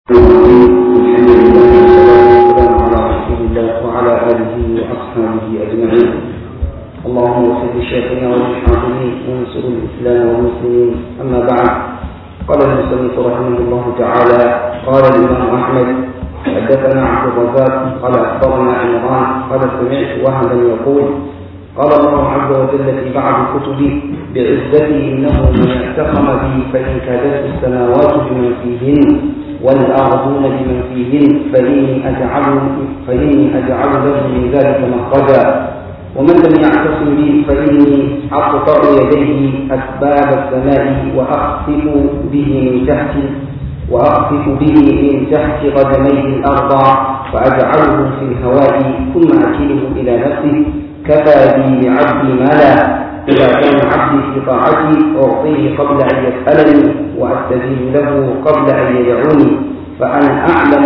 الحمد لله والصلاة والسلام على رسول الله وعلى آله وأصحابه أجمعين. اللهم وفق شيخنا والحاضرين وانصر الإسلام والمسلمين. أما بعد، قال المصنف رحمه الله تعالى: قال الإمام أحمد حدثنا عبد الرزاق قال أخبرنا عمران قال سمعت وهبا يقول: قال الله عز وجل في بعض كتبه بعزته: إنه من اعتصم بي فإن كادت السماوات بمن فيهن والأرضون بمن فيهن فإني أجعل له من ذلك مخرجا، ومن لم يعتصم بي فإني أقطع يديه أسباب السماء وأخسف به من تحت قدميه الأرض فأجعله في الهواء ثم أكله إلى نفسه. كفى بي لعبدي مالا، إذا كان عبدي في طاعتي أعطيه قبل أن يسألني وأستجيب له قبل أن يدعوني، فأنا أعلم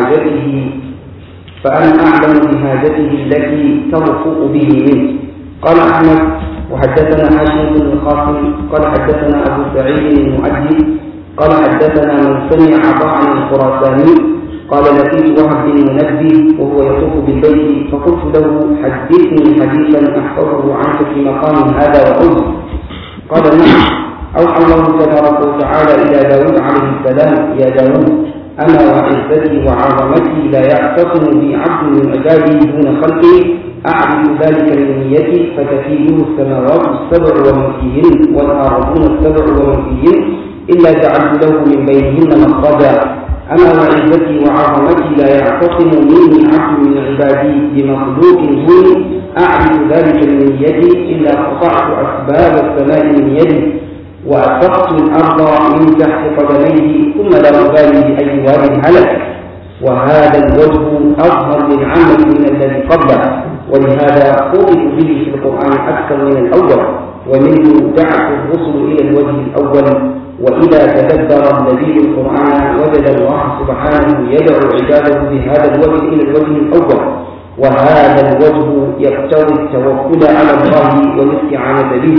بحاجته التي ترفق به منه. قال أحمد: وحدثنا هاشم بن القاسم قال حدثنا أبو سعيد المؤدب قال حدثنا من سمع عطاء الخراساني قال: لقيت وهب بن منبه وهو يطوف بالبيت فقلت له: حدثني حديثا أحفظه عنك في مقام هذا وقلت. قال: نعم. أوحى الله تبارك وتعالى إلى داود عليه السلام: يا داود، أنا وعزتي وعظمتي لا يعتصم بي عبد من عبادي دون خلقي أعرف ذلك من نيتي فتفيده السماوات السبع ومن فيهن والأرضون السبع ومن فيهن إلا جعلت له من بينهن مخرجا. أنا وعزتي وعظمتي لا يعتصم مني عبد من عبادي بمخلوق دوني أعرف ذلك من نيتي إلا قطعت أسباب السماء من يدي وأسقط الأرض من تحت قدميه ثم لا أبالي بأي واد هلك. وهذا الوجه أظهر للعامة من الذي قبله، ولهذا خطب به في القرآن أكثر من الأول، ومنه دعت الرسل إلى الوجه الأول. وإذا تدبر النبي القرآن وجد الله سبحانه يدعو عباده بهذا الوجه إلى الوجه الأول، وهذا الوجه يقتضي التوكل على الله والاستعانة به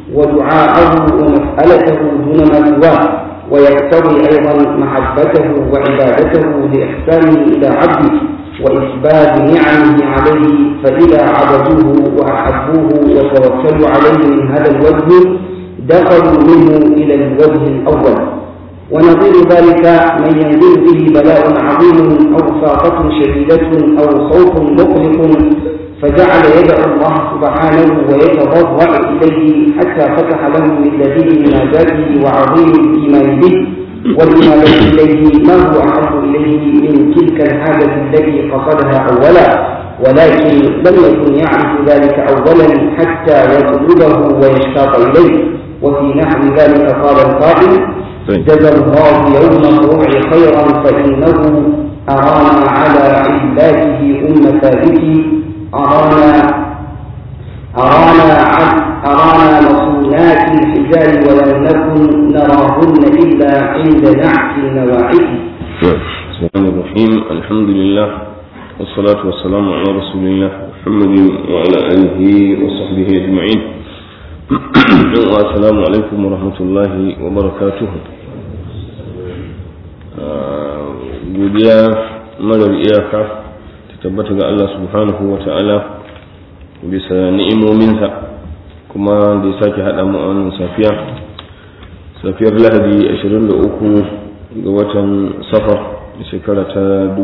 ودعاءه ومسألته دون ما سواه، ويقتضي أيضا محبته وعبادته لإحسانه إلى عبده وإثبات نعمه عليه، فإذا عبدوه وأحبوه وتوكلوا عليه من هذا الوجه دخلوا منه إلى الوجه الأول. ونظير ذلك من ينزل به بلاء عظيم أو فاقة شديدة أو خوف مقلق فجعل يدعو الله سبحانه ويتضرع إليه حتى فتح له من لديه مناجاته وعظيم الإيمان به والإنابة إليه ما هو أحب إليه من تلك الحاجة التي قصدها أولا، ولكن لم يكن يعرف ذلك أولا حتى يطلبه ويشتاق إليه. وفي نحو ذلك قال القائل: جزى الله يوم الروع خيرا فإنه أرانا على عباده ثابت أرانا مصونات الحجال ولم نكن نراهن إلا عند نعت النواعث. بسم الله الرحيم. الحمد لله والصلاة والسلام على رسول الله محمد وعلى آله وصحبه أجمعين. السلام عليكم ورحمة الله وبركاته. godiya marar iyaka ta tabbata ga Allah subhanahu wa ta'ala bisa ni'imominsa, kuma da ya sake haɗa mu a wannan safiyar Lahadi 23 ga watan Safar shekara ta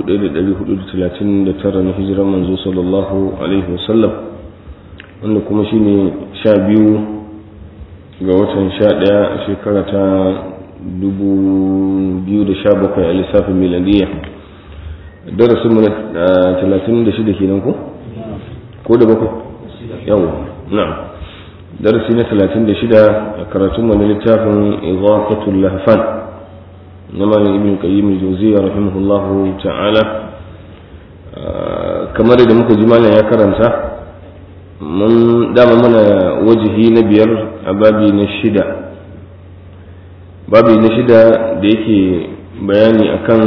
1439 na hijirar manzo sallallahu alaihi wasallam, wanda kuma shine 12 ga watan 11 shekara ta 2017 a lissafin miladiyya. Darasin mu na 36 kenan ko da bakwai? Yawa, na'am. Darasi na 36 a karatun mu na littafin Idhaqatul Lahfan na Malam Ibn Qayyim al-Jawziyya rahimahullahu ta'ala. Kamar da muka ji malam ya karanta, mun dama mana wajihi na biyar a babi na shida da yake bayani akan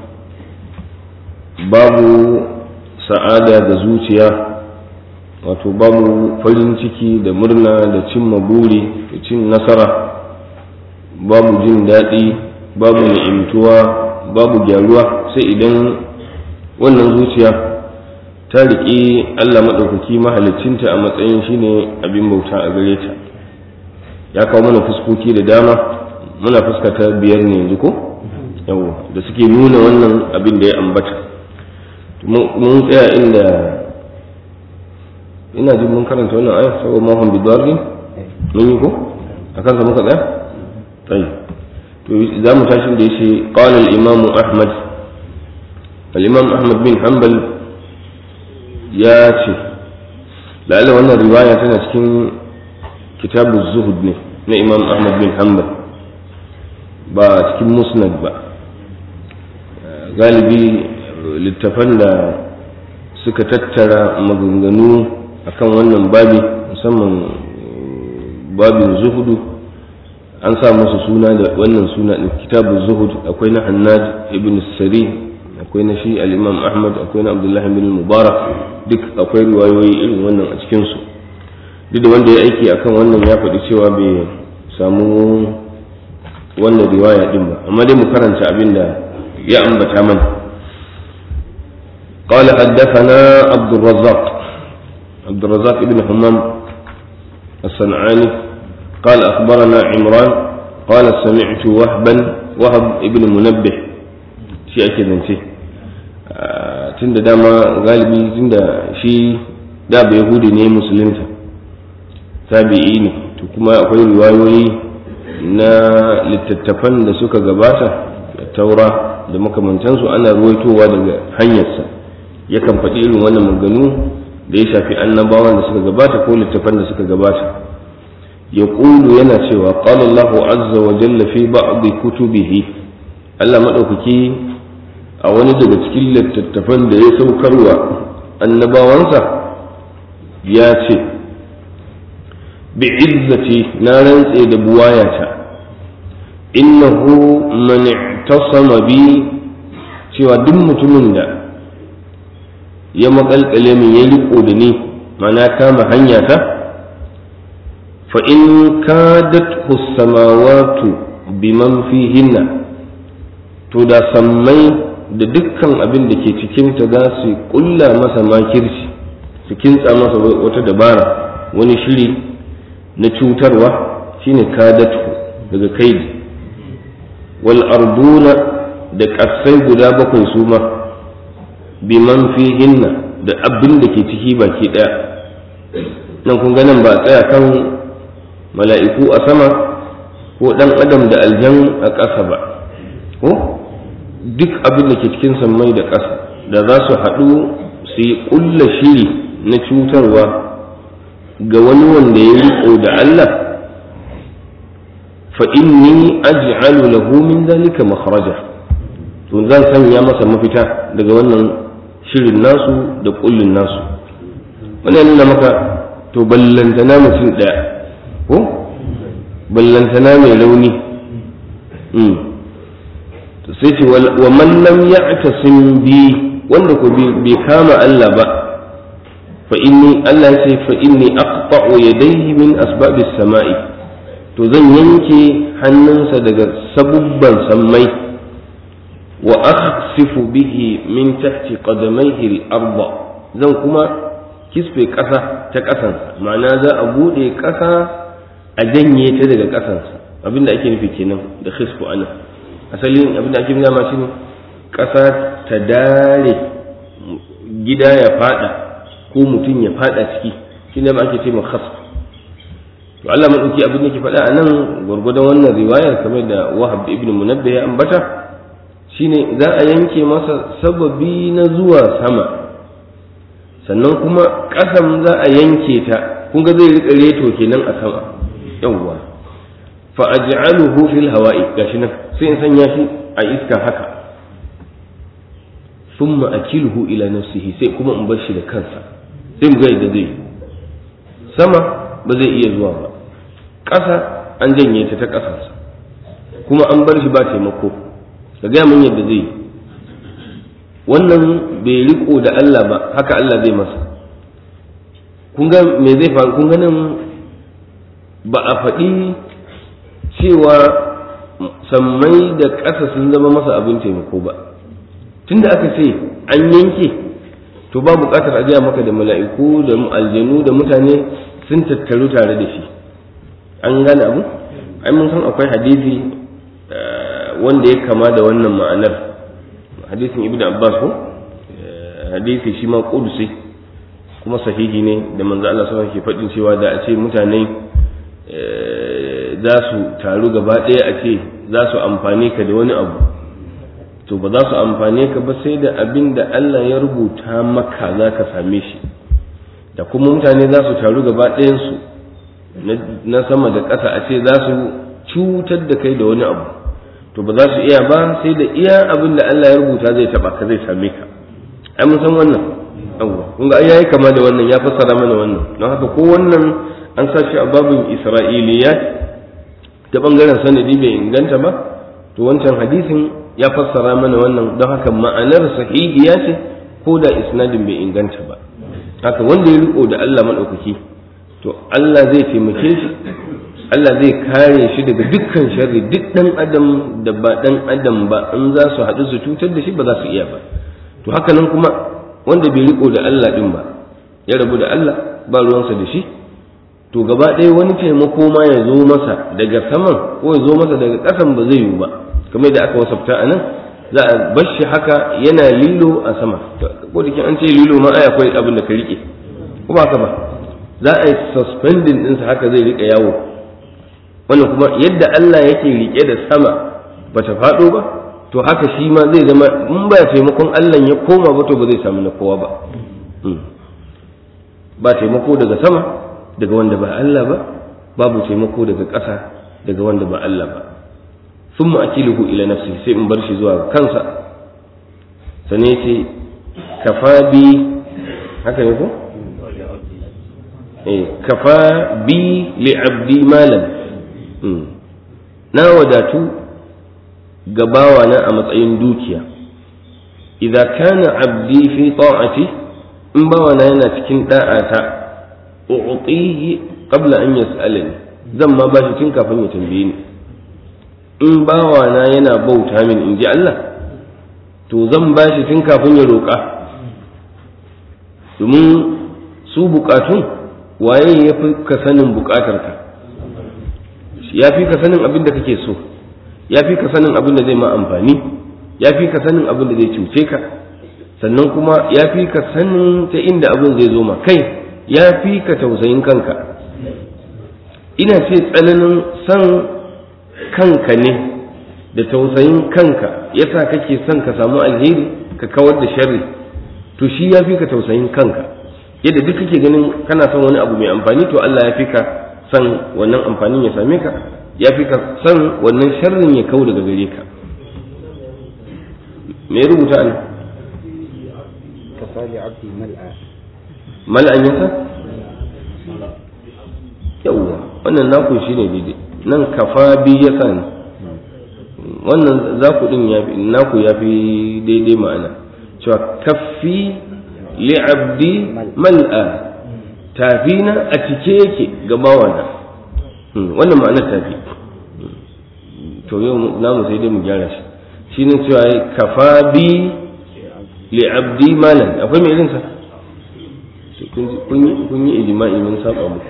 babu sa'ada da zuciya, wato babu farin ciki da murna da cimma buri da cin nasara, babu jin daɗi, babu ni'imtuwa, babu gyaruwa sai idan wannan zuciya ta riƙe Allah maɗaukaki mahalicinta a matsayin shine abin bauta a gare ta. Ya kawo mana fuskoki da dama, muna fuskata 5 ne yanzu ko yawa da suke nuna wannan abin da ya ambata. Mun tsaya inda ina jin mun karanta wannan ayat saboda mahon bidarri mun yi ko akan sa muka tsaya tayi to za mu tashi da yace qala al-imam Ahmad bin Hanbal ya ce la'alla wannan riwaya tana cikin kitabu zuhud ne na Imam Ahmad bin Hanbal ba cikin musnad ba. Galibi littafan da suka tattara maganganu akan wannan babi musamman babin zuhudu an sa musu suna da wannan suna ɗin kitabu zuhud. Akwai na Hannad ibn Sari, akwai na shi al-Imam Ahmad, akwai na Abdullahi bin Mubarak, duk akwai riwayoyi irin wannan a cikinsu. Duk da wanda ya aiki akan wannan ya faɗi cewa bai samu wannan riwaya ɗin ba, amma dai mu karanta abin da ya ambata mana. قال حدثنا عبد الرزاق بن حمام الصنعاني قال أخبرنا عمران قال سمعت وهب ابن منبه شيء كذا tunda dama galibi tunda shi da bai yahudi ne musulunta tabi'i ne to kuma akwai riwayoyi na littattafan da suka gabata da taura da makamantansu ana ruwaitowa daga hanyarsa. Yakan faɗi irin wannan maganganu da ya shafi annabawan da suka gabata ko littattafan da suka gabata. Ya ƙulu yana cewa qala Allahu azza wa jalla fi ba'd kutubihi, Allah maɗaukaki a wani daga cikin littattafan da ya saukarwa annabawansa ya ce bi'izzati na rantse da buwayata innahu man i'tasama bi, cewa duk mutumin da ya makalkale min ya riko da ni mana kama hanya ta fa in kadat samawatu biman fihinna, to da sammai da dukkan abin da ke cikinta za su kulla masa makirci, su kintsa masa wata dabara, wani shiri na cutarwa shine kadatu daga kaidi. Wal arduna da ƙasai guda 7 su ma biman fihinna da abin da ke ciki baki ɗaya. Nan kun ganin ba a tsaya kan mala'iku a sama ko ɗan adam da aljan a ƙasa ba, ko duk abin da ke cikin sammai da ƙasa da za su haɗu su yi ƙulla shiri na cutarwa ga wani wanda ya riƙo da Allah, fa inni aj'alu lahu min dhalika makhraja, to zan sanya masa mafita daga wannan shirin nasu da ƙullin nasu. Wannan nuna maka to ballantana mutum ɗaya ko ballantana mai rauni. Sai ce wa man lam ya'tasim bi, wanda ko bai kama Allah ba, fa inni, Allah ya ce fa inni aqta'u yadayhi min asbabis sama'i, to zan yanke hannunsa daga sabubban sammai, wa akhsifu bihi min tahti qadamayhi al-ardh, zan kuma kisfe ƙasa ta ƙasansa, ma'ana za a bude ƙasa a janye ta daga ƙasansa. Abinda ake nufi kenan da khisfu ana asalin abinda ake nuna ma shine ƙasa ta dare gida ya fada ko mutum ya fada ciki, shine ma ake cewa khasf. to Allah madauki abin da ke faɗa a nan gwargwadon wannan riwayar kamar da Wahab ibn Munabbih ya ambata shine za a yanke masa sababi na zuwa sama, sannan kuma ƙasan za a yanke ta, kun ga zai rika reto kenan a sama. Yawwa fa aj'aluhu fil hawa'i, gashi nan sai in sanya shi a iska haka, thumma akilhu ila nafsihi, sai kuma in bar shi da kansa, sai mu ga yadda zai sama ba zai iya zuwa ba, ƙasa an janye ta ta ƙasarsa, kuma an bar shi ba taimako. Ka gaya mun yadda zai wannan bai riko da Allah ba, haka Allah zai masa. Kun ga me zai faru? Kun ga nan ba a faɗi cewa sammai da ƙasa sun zama masa abin taimako ba. Tunda aka ce an yanke, to ba buƙatar a gaya maka da mala'iku da aljanu da mutane sun tattaru tare da shi. An gane abu? Ai mun san akwai hadisi wanda ya kama da wannan ma'anar, hadisin Ibn Abbas ko hadisi shi ma qudusi kuma sahihi ne, da manzo Allah sallallahu alaihi wasallam ke faɗin cewa da a ce mutane za su taru gaba ɗaya a ce za su amfane ka da wani abu, to ba za su amfane ka ba sai da abin da Allah ya rubuta maka za ka same shi. Da kuma mutane za su taru gaba ɗayansu na sama da ƙasa a ce za su cutar da kai da wani abu, to ba za su iya ba sai da iya abin da Allah ya rubuta zai taɓa ka, zai same ka. Ai mun san wannan abuwa, kun ga yayi kama da wannan, ya fassara mana wannan. Don haka ko wannan an sa shi a babin Isra'iliyat ta bangaren sanadi bai inganta ba, to wancan hadisin ya fassara mana wannan. Don haka ma'anar sahihiya ce ko da isnadin bai inganta ba. Haka wanda ya riko da Allah madaukaki, to Allah zai taimake shi, Allah zai kare shi daga dukkan sharri. Duk dan adam da ba dan adam ba in za su haɗu su cutar da shi ba za su iya ba. To haka nan kuma wanda bai riko da Allah din ba, ya rabu da Allah ba ruwansa da shi, to gaba ɗaya wani taimako ma ya zo masa daga saman ko ya zo masa daga ƙasan ba zai yiwu ba. Kamar da aka wasafta a nan, za a bar shi haka yana lilo a sama. Ko da an ce lilo ma ai akwai abin da ka rike, ko ba ka ba, za a yi suspending ɗinsa haka zai rika yawo. Wannan kuma yadda Allah yake rike da sama bata faɗo ba, to haka shi ma zai zama in ba taimakon Allah ya koma ba, to ba zai samu na kowa ba. Ba taimako daga sama daga wanda ba Allah ba, babu taimako daga ƙasa daga wanda ba Allah ba. Thumma akiluhu ila nafsi, sai in bar shi zuwa kansa. Sane ce kafa bi, haka ne ko? Kafa bi li abdi malan, na wadatu ga bawana a matsayin dukiya. Idza kana abdi fi ta'ati, in bawana yana cikin da'ata, u'tihi qabla an yas'alani, zan ma bashi tun kafin ya tambaye ni. In bawana yana bauta min in ji Allah, to zan bashi tun kafin ya roƙa. Domin su bukatun, waye ya fi ka sanin bukatarka? Ya fi ka sanin abin da kake so, ya fi ka sanin abin da zai ma amfani, ya fi ka sanin abin da zai cuce ka, sannan kuma ya fi ka sanin ta inda abin zai zo ma kai, ya fi ka tausayin kanka. Ina ce tsananin san kanka ne da tausayin kanka yasa kake son ka samu alheri ka kawar da sharri, to shi ya fi ka tausayin kanka. Yadda duk kake ganin kana son wani abu mai amfani, to Allah ya fi ka san wannan amfanin ya same ka, ya fi ka san wannan sharrin ya kau daga gare ka. Me ya rubuta ne? kasali abdi mal'a. Mal'an yasa? Yawwa, wannan naku shi ne daidai. Nan kafa bi yasa ne. Wannan za ku din naku ya fi daidai ma'ana. Cewa kaffi li'abdi mal'a, tafina a cike yake ga bawana. Wannan ma'anar tafi. To yau namu sai dai mu gyara shi. Shi ne cewa kafa bi li'abdi malan. Akwai mai irinsa? Kun yi ijma'i mun saba muku.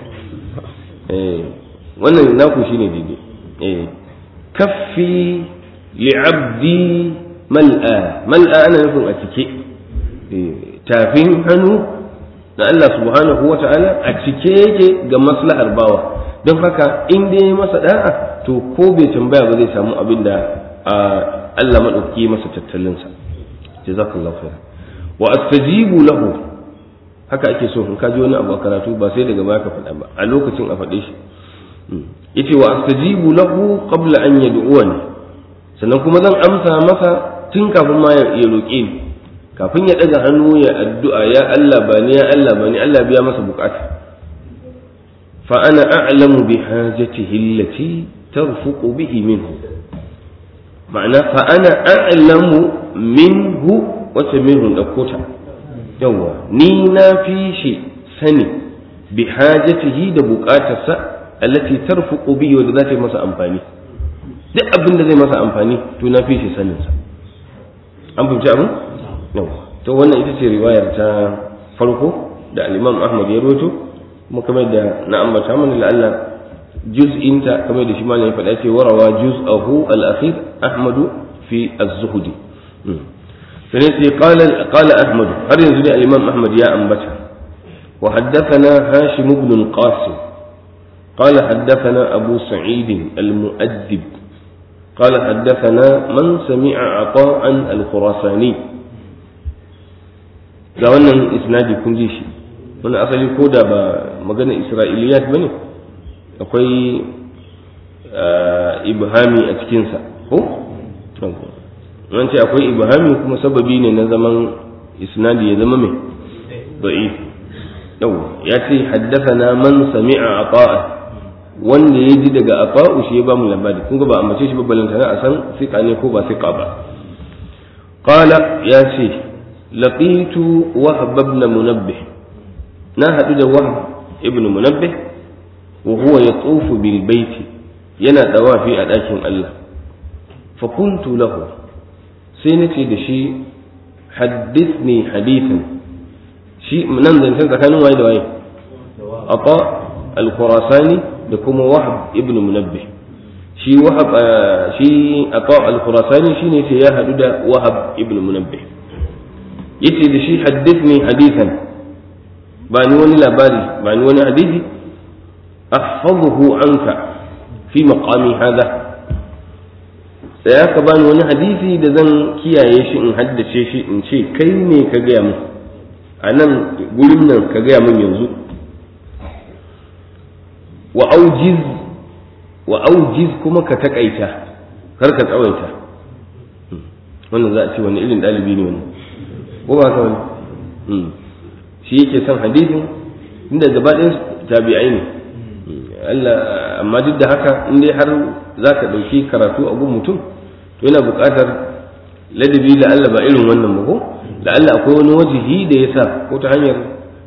Wannan naku shi ne daidai. Kaffi li'abdi mal'a. Mal'a ana nufin a cike. Tafin hannu na Allah subhanahu wa ta'ala a cike yake ga maslahar bawa. Don haka in dai masa da'a, to ko bai tambaya ba zai samu abin da Allah maɗauki masa tattalinsa. Jazakallahu khair. Wa astajibu lahu, haka ake so in ka ji wani abu a karatu ba sai daga baya ka faɗa ba, a lokacin a faɗe shi. Yace wa astajibu lahu qabla an yad'uwani, sannan kuma zan amsa masa tun kafin ma ya roƙe ni. Kafin ya ɗaga hannu ya addu'a, ya Allah ba ni, ya Allah ba ni, Allah biya masa bukata. Fa ana a'lamu bi hajatihi allati tarfuqu bihi minhu. Ma'ana fa ana a'lamu minhu, wace minhu ɗaukota. Yawwa, ni na fi shi sani bi hajatihi da bukatarsa allati tarfuqu bihi, wanda za ta yi masa amfani. duk abin da zai masa amfani to na fi shi sanin sa. An fahimci abin? To wannan ita ce riwayar ta farko da al-Imam Ahmad ya rawaito, kuma kamar da na ambata mana la'alla juz'inta kamar da shi malamin ya faɗa ce warawa juz'ahu al-akhir Ahmad fi az-Zuhdi. sai ce qala Ahmad, har yanzu da al-Imam Ahmad ya ambata wa haddathana Hashim ibn al-Qasim قال حدثنا أبو سعيد المؤدب قال حدثنا من سمع عطاء الخراساني. ga wannan isnadi kun ji shi, wani asali ko da ba magana isra'iliyat bane, akwai ibhami a cikinsa ko? wani ce akwai ibhami kuma sababi ne na zaman isnadi ya zama mai da'if. ya ce haddathana man sami'a ata'a, wanda ya ji daga ata'u shi ya ba mu labari, kun ga ba a mace shi babbalanta na a san sika ne ko ba sika ba. qala ya ce laqitu wahb ibn munabbih, na hadu da wahb ibn munabbih wa huwa yatufu bil baiti, yana dawafi a dakin Allah. fa kuntu lahu, sai nace da shi haddithni hadithan. shi nan zancen tsakanin waye da waye, ata al-khurasani da kuma wahb ibn munabbih. shi wahab shi ata al-khurasani shine sai ya hadu da wahab ibn munabbih, yace da shi haddithni hadithan, ba ni wani labari, ba ni wani hadisi, ahfazuhu anka fi maqami hada, sai ka bani wani hadisi da zan kiyaye shi in haddace shi in ce kai ne ka gaya min a nan gurin nan, ka gaya min yanzu. wa aujiz kuma ka takaita, kar ka tsawaita. wannan za a ce wani irin dalibi ne wannan, ko ba ka wani shi yake son hadisin, inda gaba ɗayan tabi'ai ne Allah, amma duk da haka in dai har za ka ɗauki karatu a gun mutum to yana buƙatar ladabi da Allah ba irin wannan ba ko da Allah akwai wani wajihi da ya sa ko ta hanyar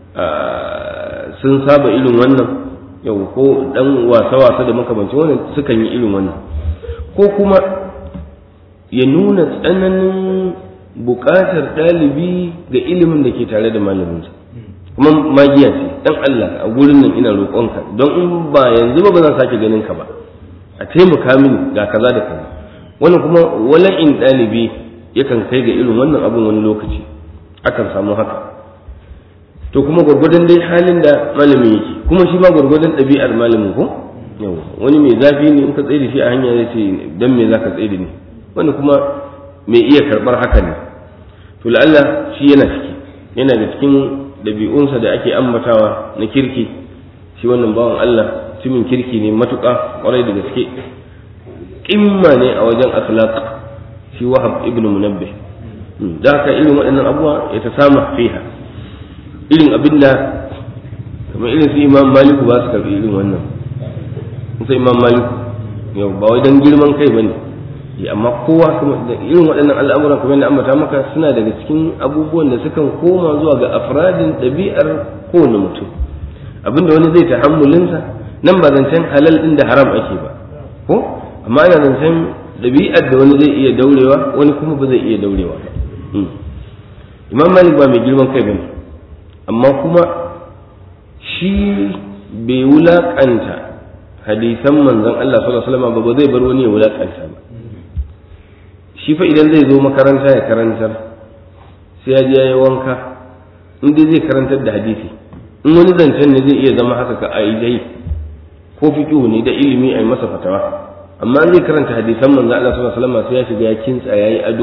sun saba irin wannan yau ko dan wasa-wasa da makamancin wannan sukan yi irin wannan, ko kuma ya nuna tsananin buƙatar ɗalibi ga ilimin da ke tare da malaminsa, kuma magiya ce dan Allah a gurin nan ina roƙonka, don in ba yanzu ba zan sake ganin ka ba, a taimaka mini ga kaza da kaza. wannan kuma wala'in ɗalibi yakan kai ga irin wannan abin wani lokaci, akan samu haka. to kuma gwargwadon dai halin da malamin yake, kuma shi ma gwargwadon ɗabi'ar malamin ko yau wani mai zafi ne in ka tsaye da shi a hanya zai ce dan me zaka tsaye da ni, wani kuma mai iya karɓar haka ne. to la'alla shi yana da cikin ɗabi'unsa da ake ambatawa na kirki. shi wannan bawan Allah mutumin kirki ne matuƙa ƙwarai da gaske, ƙimma ne a wajen akhlaq shi wahab ibn munabbih. da haka irin waɗannan abubuwa ya ta samu fiha, irin abinda kamar irin su imam maliku ba su karɓi irin wannan. sai imam maliku yau ba wai dan girman kai bane, amma kowa kuma irin waɗannan al'amuran kuma yadda ambata maka suna daga cikin abubuwan da sukan koma zuwa ga afradin ɗabi'ar kowane mutum. abinda wani zai tahammulinsa nan ba zancen halal ɗin da haram ake ba ko, amma ana zancen ɗabi'ar da wani zai iya daurewa wani kuma ba zai iya daurewa ba. imam malik ba mai girman kai bane, amma kuma shi bai wulaƙanta hadisan manzon Allah sallallahu alaihi wasallam ba zai bar wani ya wulaƙanta ba. shi fa idan zai zo makaranta ya karantar sai ya je ya yi wanka, in dai zai karantar da hadisi. in wani zancen ne zai iya zama haka ka aidai ko fiqhu ne da ilimi ai masa fatawa, amma zai karanta hadisan manzo Allah sallallahu alaihi wasallam sai ya shiga ya kintsa yayi ado,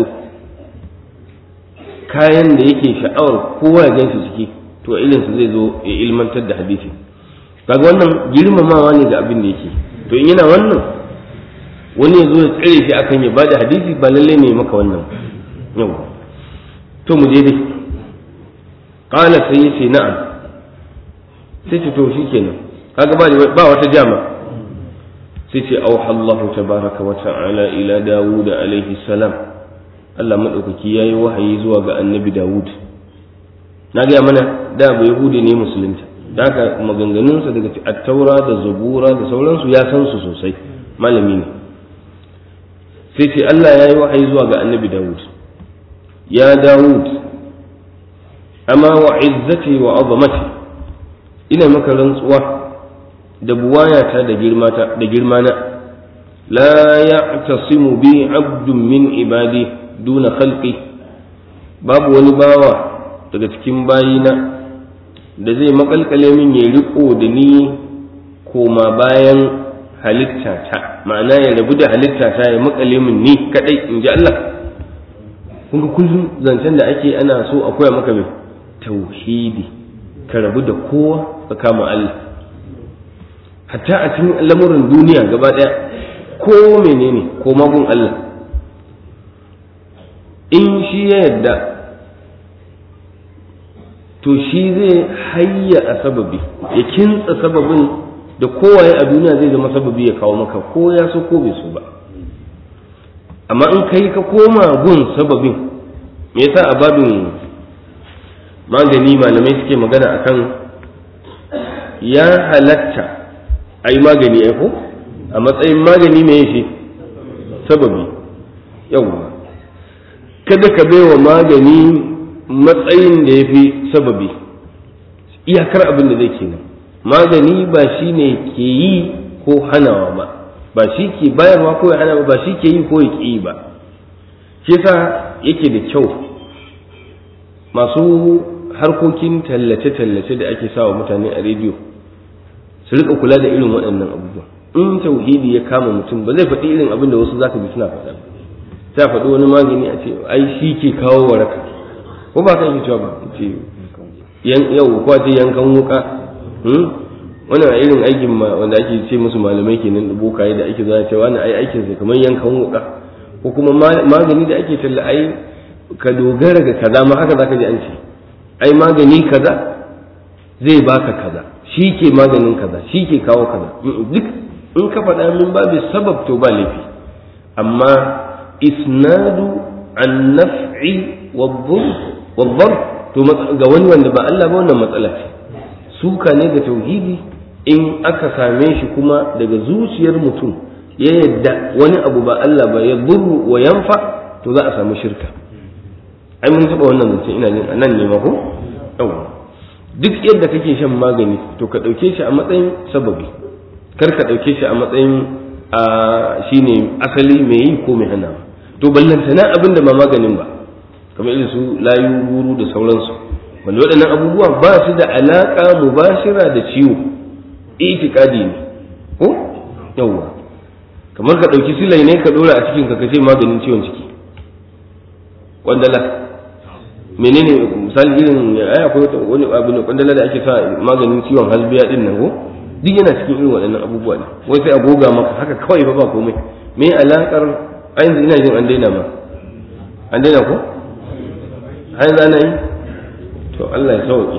kayan da yake sha'awar kowa ya ganshi ciki, to ilin su zai zo ya ilmantar da hadisi. kaga wannan girmamawa ne ga abin da yake. to in yana wannan wani ya zo ya tsare shi akan ya bada hadisi, ba lalle ne maka wannan yau. to mu je dai, qala sai yace na'am, sai ce to shikenan, kaga ba wata jama. sai ce auha Allah tabaraka wa ta'ala ila Dawud alaihi salam, Allah madaukaki yayi wahayi zuwa ga annabi Dawud. na ga mana da bai yahudi ne musulunta, da haka maganganunsa daga at-taura da zabura da sauransu ya san su sosai, malami ne. sai ce Allah ya yi wahayi zuwa ga annabi Dawud, ya Dawud amma wa izzati wa azamati, ina maka rantsuwa da buwayata da girmana, la ya'tasimu bi 'abdun min ibadi duna khalqi, babu wani bawa daga cikin bayina da zai makalkale min ya riko da ni koma bayan halittata, ma'ana ya rabu da halittata ya makale min ni kadai, in ji Allah. kun ga kullum zancen da ake ana so a koya maka mai tauhidi, ka rabu da kowa ka kama Allah. Hatta a cikin lamurin duniya gaba daya ko menene ko magun Allah, in shi ya yadda to shi zai hayya a sababi, ya kintsa sababin da kowaye a duniya zai zama sababi ya kawo maka, ko ya so ko bai so ba. Amma in kai ka koma gun sababin, me yasa a babin magani malamai suke magana akan ya halatta a yi magani ko a matsayin magani mai shi sababi. Yawwa, kada ka baiwa magani matsayin da ya fi sababi, iyakar abin da zai kenan. Magani ba shi ne ke yi ko hanawa ba, ba shi ke bayarwa ko ya hana ba shi ke yi ko ya ƙi ba. Shi yasa yake da kyau masu harkokin tallace-tallace da ake sawa mutane a rediyo su rika kula da irin waɗannan abubuwa. In tauhidi ya kama mutum ba zai faɗi irin abin da wasu zaka ji suna faɗa, sai faɗi wani magani a ce ai shi ke kawo waraka, ko ba kan cewa ba ce yau ko ce yankan wuka. Wannan irin aikin wanda ake ce musu malamai kenan da bokaye da ake zuwa cewa wani ai aikin sa kamar yankan wuka, ko kuma magani da ake talla ai ka dogara ga kaza ma haka zaka ji an ce ai magani kaza zai baka kaza, shi ke maganin kaza, shi ke kawo kaza. Duk in ka faɗa min babu sabab to ba laifi, amma isnadu an naf'i wadh-dhar to ga wani wanda ba Allah ba wannan matsala ce. Suka ne ga tauhidi in aka same shi kuma daga zuciyar mutum ya yadda wani abu ba Allah ba ya dhurru wa yanfa, to za a samu shirka. Ai mun taba wannan zance ina jin anan ne ma ko yawa. Duk yadda kake shan magani to ka dauke shi a matsayin sababi, kar ka dauke shi a matsayin shine asali mai yi ko mai hana. To ballantana abin da ma maganin ba, kamar irin su layu, guru da sauransu, wanda waɗannan abubuwa ba su da alaƙa mubashira da ciwo, itikadi ne ko yawa. Kamar ka ɗauki silai ne ka ɗora a cikin ka kace maganin ciwon ciki, kwandala menene misali irin ai akwai wani abu ne kwandala da ake sa maganin ciwon halbiya din nan ko duk yana cikin irin waɗannan abubuwa ne. Wai sai a goga maka haka kawai ba komai. Me alaƙar yanzu ina jin an daina ma, an daina ko har zana yi to Allah ya sauke.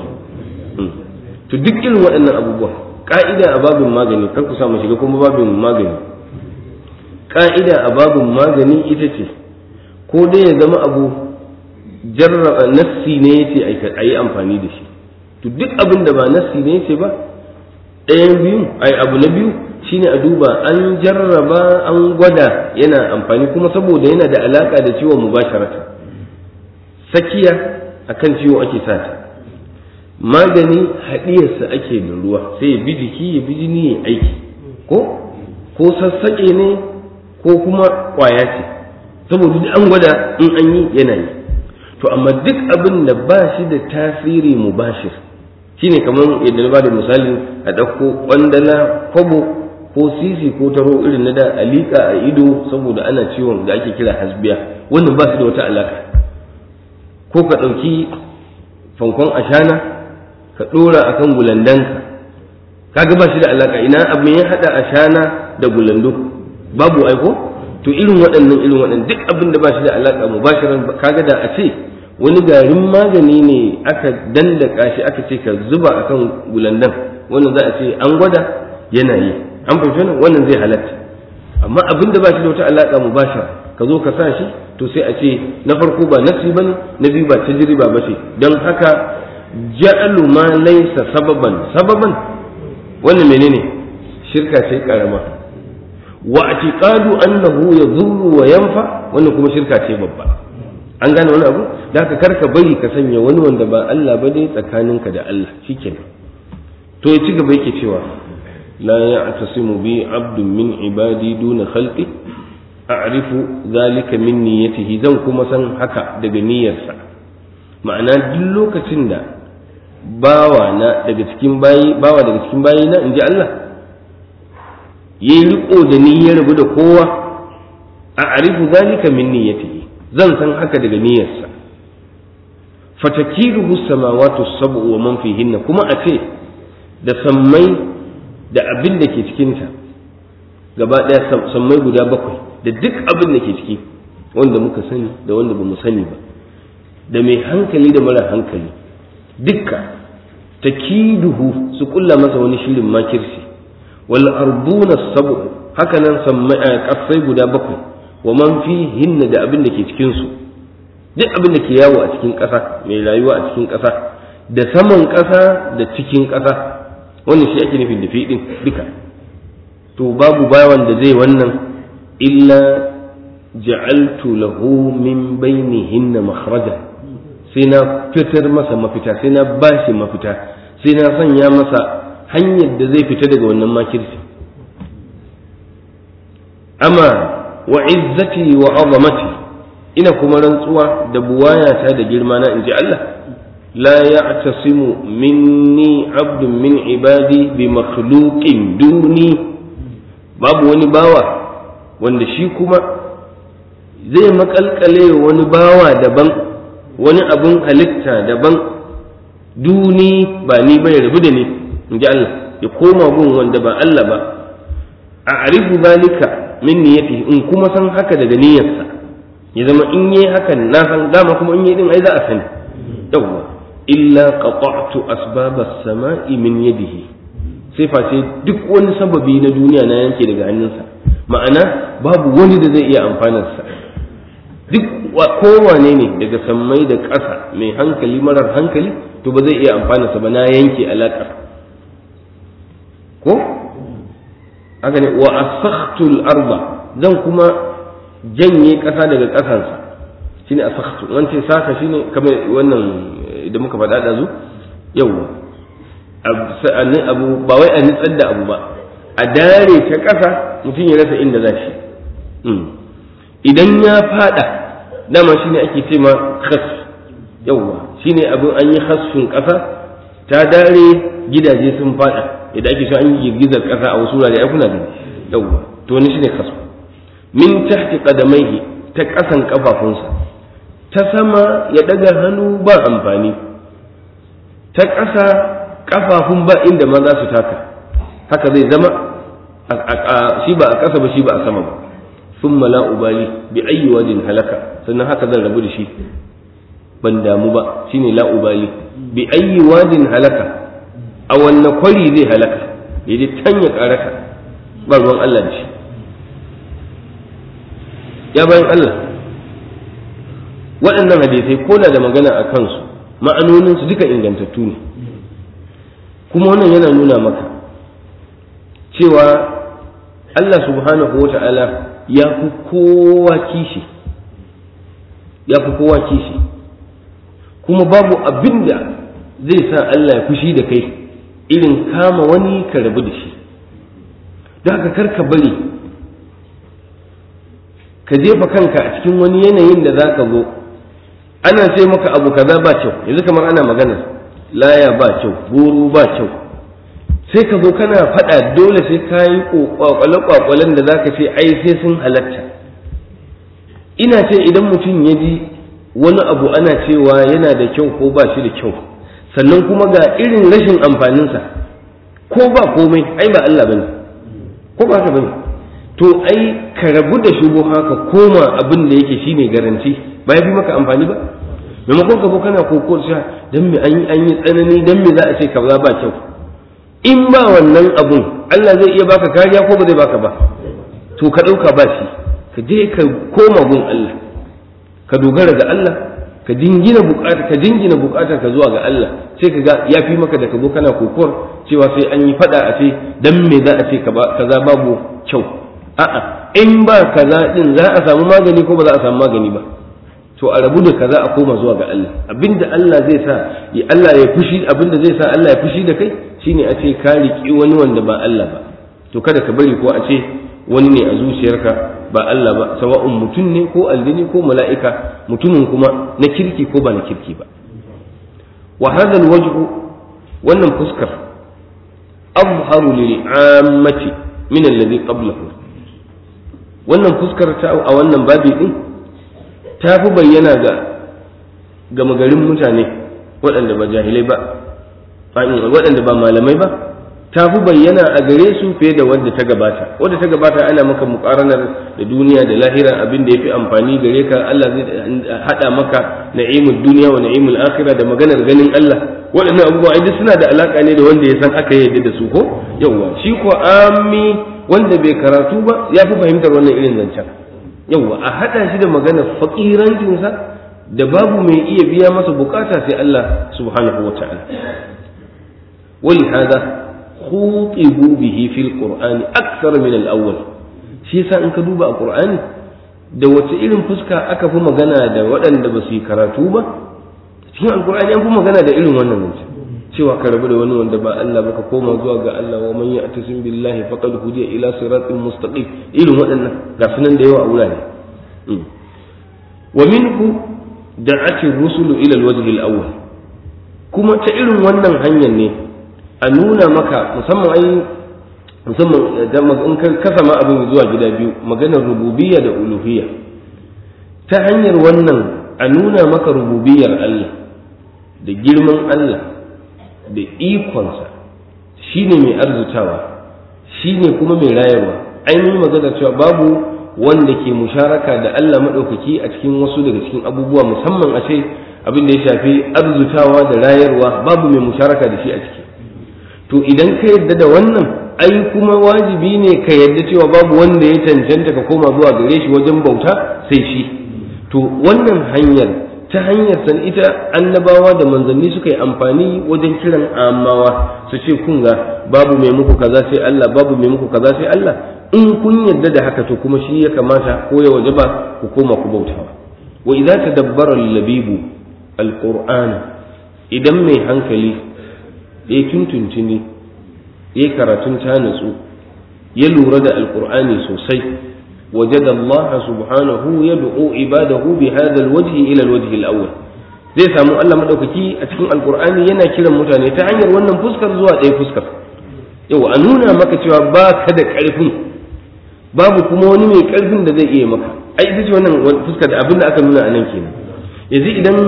To duk irin waɗannan abubuwa ka'ida a babin magani, kar ku samu shiga kuma babin magani. Ka'ida a babin magani ita ce ko dai ya zama abu jarraba nassi ne yace a yi amfani da shi. To duk abin da ba nassi ne yace ba, ɗayan biyu abu na biyu shine a duba an jarraba an gwada yana amfani kuma saboda yana da alaka da ciwon mubasharata. Sakiya akan ciwo ake sata, magani haɗiyarsa ake da ruwa sai ya bi jiki ya bi jini ya aiki, ko sassaƙe ne ko kuma ƙwaya ce, saboda duk an gwada in an yi yana yi. To amma duk abin da ba shi da tasiri mubashir shine kamar yadda na bada misali a ɗauko ƙwandala, kwabo ko sisi ko taro irin na da alika a ido saboda ana ciwon da ake kira hasbiya, wannan ba su da wata alaka. Ko ka ɗauki fankon ashana ka ɗora a kan gulandanka, kaga ba shi da alaƙa. Ina abin ya haɗa ashana da gulando babu aiko. To irin waɗannan duk abin da ba shi da alaƙa mubashiran, kaga da a ce wani garin magani ne aka dandaka shi aka ce ka zuba a kan gulandan, wannan za a ce an gwada yana yi, an fahimci wannan zai halatta. Amma abin da ba shi da wata alaƙa mubashara ka zo ka sa shi, to sai a ce na farko ba nasi bane, na biyu ba tajriba ba ce. Don haka ja'alu ma laysa sababan wannan menene shirka ce karama. wa i'tiqadu annahu yadhurru wa yanfa wannan kuma shirka ce babba. An gane wani abu da haka karka bari ka sanya wani wanda ba Allah ba dai tsakaninka da Allah shikenan. To ya ci gaba yake cewa la ya'tasimu bi 'abdun min ibadi duna khalqi a'rifu dhalika min niyyatihi, zan kuma san haka daga niyyarsa. Ma'ana duk lokacin da bawa daga cikin bayi na inji Allah yayi riko da niyyar rabu da kowa, a'rifu dhalika min niyyatihi, zan san haka daga niyyarsa. Fatakiruhu samawati as-sab'u wa man fihinna, kuma a ce da sammai da abin da ke cikinta gaba ɗaya sammai guda 7 da duk abin da ke ciki, wanda muka sani da wanda ba mu sani ba, da mai hankali da mara hankali, dukka takiduhu su kulla masa wani shirin makirci. Wal arduna as-sab'u, haka nan kasai guda 7 wa man fihinna da abin da ke cikin su, duk abin da ke yawo a cikin ƙasa, mai rayuwa a cikin ƙasa, da saman ƙasa da cikin ƙasa, wannan shi ake nufin da fiɗin duka. To babu bawan da zai wannan illa ja'altu lahu min bainihinna makhraja, sai na fitar masa mafita, sai na bashi mafita, sai na sanya masa hanyar da zai fita daga wannan makirci. Amma wa izzati wa azamati, ina kuma rantsuwa da buwayata da girma na inji Allah, la ya'tasimu minni 'abdun min ibadi bi makhluqin duni, babu wani bawa wanda shi kuma zai makalkale wani bawa daban, wani abun halitta daban, duni ba ni bai rabu da ni inji Allah, ya koma gun wanda ba Allah ba. a'rifu zalika min niyyatihi, in kuma san haka daga niyyarsa, ya zama in yi hakan na san dama, kuma in yi din ai za a sani. Yawwa, illa qata'tu asbab as-sama'i min yadihi, sai face duk wani sababi na duniya na yanke daga hannunsa. Ma'ana babu wani da zai iya amfanarsa, duk kowane ne daga sammai da ƙasa, mai hankali marar hankali, to ba zai iya amfanarsa ba, na yanke alaƙa. Ko haka ne, wa asakhtul arda, zan kuma janye ƙasa daga ƙasansa, shine asakhtu. Wance saka shine kamar wannan da muka faɗa da zu, yawa abu ba wai a nitsar da abu ba, a dare ta ƙasa mutum ya rasa inda za shi. Idan ya faɗa, dama shine ake ce ma khas, yawa shine abin an yi khasfin ƙasa ta dare, gidaje sun faɗa, idan ake so an yi girgizar ƙasa a wasu wurare ai kuna gani, yawa to ne shine khasf. Min tahti qadamaihi, ta ƙasan kafafunsa, ta sama ya daga hannu ba amfani, ta ƙasa kafafun ba inda ma za su taka, haka zai zama shi ba a ƙasa ba shi ba a sama ba. Thumma la ubali bi ayyi wajin halaka, sannan haka zan rabu da shi, ban damu ba, shine la ubali bi ayyi wajin halaka, a wanne kwari zai halaka, yaje tanya karaka, ba ruwan Allah da shi. Ya bayan Allah, waɗannan hadisai ko da magana a kansu, ma'anoninsu duka ingantattu ne, kuma wannan yana nuna maka cewa Allah subhanahu wa ta'ala ya fi kowa kishi, ya fi kowa kishi, kuma babu abin da zai sa Allah ya fushi da kai irin kama wani ka rabu da shi. Da haka karka bari ka jefa kanka a cikin wani yanayin da za ka zo ana ce maka abu kaza ba kyau, yanzu kamar ana magana laya ba kyau, goro ba kyau, sai ka zo kana faɗa, dole sai ka yi kwakwale-kwakwalen da za ka ce ai sai sun halatta. Ina ce idan mutum ya ji wani abu ana cewa yana da kyau ko ba shi da kyau, sannan kuma ga irin rashin amfaninsa, ko ba komai ai ba Allah bane, ko ba haka bane, to ai ka rabu da shugo haka, koma abin da yake shine garanti, ba ya fi maka amfani ba. Maimakon ka zo kana koko cewa dan me an yi tsanani, dan me za a ce kaza ba kyau. In ba wannan abun Allah zai iya baka kariya ko ba zai baka ba, to ka ɗauka ba shi, ka je ka koma gun Allah, ka dogara ga Allah, ka jingina bukatar ka zuwa ga Allah, sai ka ga ya fi maka da ka zo kana kokowar cewa sai an yi fada a ce dan me za a ce kaza babu kyau. a'a in ba kaza din za a samu magani ko ba za a samu magani ba, to a rabu da kaza a koma zuwa ga Allah. Abinda Allah zai sa Allah ya fushi, abinda zai sa Allah ya fushi da kai shine a ce ka riƙi wani wanda ba Allah ba, to kada ka bari ko a ce wani ne a zuciyarka ba Allah ba, sawa'un mutum ne ko aljini ko mala'ika, mutumin kuma na kirki ko ba na kirki ba. wa hadha alwajhu, wannan fuskar azharu lil ammati min alladhi qablahu, wannan fuskar ta a wannan babi din ta fi bayyana ga gama garin mutane waɗanda ba jahilai ba, waɗanda ba malamai ba, ta fi bayyana a gare su fiye da wadda ta gabata. Wadda ta gabata ana maka muƙaranar da duniya da lahira, abin da ya fi amfani gare ka Allah zai haɗa maka na'imul duniya wa na'imul akhira da maganar ganin Allah. Waɗannan abubuwa ai suna da alaƙa ne da wanda ya san aka yarda da su ko yawwa. Shi ko ammi wanda bai karatu ba ya fi fahimtar wannan irin zancen. Yawwa a haɗa shi da maganar faƙirancinsa da babu mai iya biya masa bukata sai Allah subhanahu wa ta'ala. ولهذا خُوطِبُوا بِهِ فِي الْقُرْآنِ أكثر من الأول. shi yasa in ka duba a Qur'ani da wace irin fuska aka fi magana da waɗanda ba su yi karatu ba, cikin Al-Qur'ani an fi magana da irin wannan zance cewa ka rabu da wani wanda ba Allah ba, ka koma zuwa ga Allah, wa man ya'tasim billahi faqad hudiya ila siratin mustaqim, irin waɗannan ga sunan da yawa a wurare. wa minhu da'at ar-rusulu ila al-wajh al-awwal, kuma ta irin wannan hanyar ne a nuna maka musamman in ka sama abin zuwa gida biyu, maganar rububiyya da uluhiyya. Ta hanyar wannan a nuna maka rububiyyar Allah da girman Allah da ikonsa, shine mai arzutawa, shine kuma mai rayarwa. Ainihin magana cewa babu wanda ke musharaka da Allah maɗaukaki a cikin wasu daga cikin abubuwa, musamman a ce abin da ya shafi arzutawa da rayarwa, babu mai musharaka da shi a ciki. To idan ka yadda da wannan, ai kuma wajibi ne ka yadda cewa babu wanda ya cancanta ka koma zuwa gare shi wajen bauta sai shi. To wannan hanyar, ta hanyar san ita annabawa da manzanni suka yi amfani wajen kiran amawa su ce kun ga babu mai muku kaza sai Allah, babu mai muku kaza sai Allah. In kun yadda da haka to kuma shi ya kamata ko ya wajaba ku koma ku bautawa. Wa idza tadabbara al-labibu al-qur'ana, idan mai hankali ya tuntuntuni ya karatun ta nutsu ya lura da alkur'ani sosai, wajada Allah subhanahu yad'u ibadahu bi hadha alwajhi ila alwajhi alawwal, zai samu Allah madaukaki a cikin alkur'ani yana kiran mutane ta hanyar wannan fuskar zuwa ɗaya fuskar. Yau a nuna maka cewa ba ka da ƙarfin, babu kuma wani mai ƙarfin da zai iya maka. Ai ita ce wannan fuskar da abin da aka nuna a nan kenan. Yanzu idan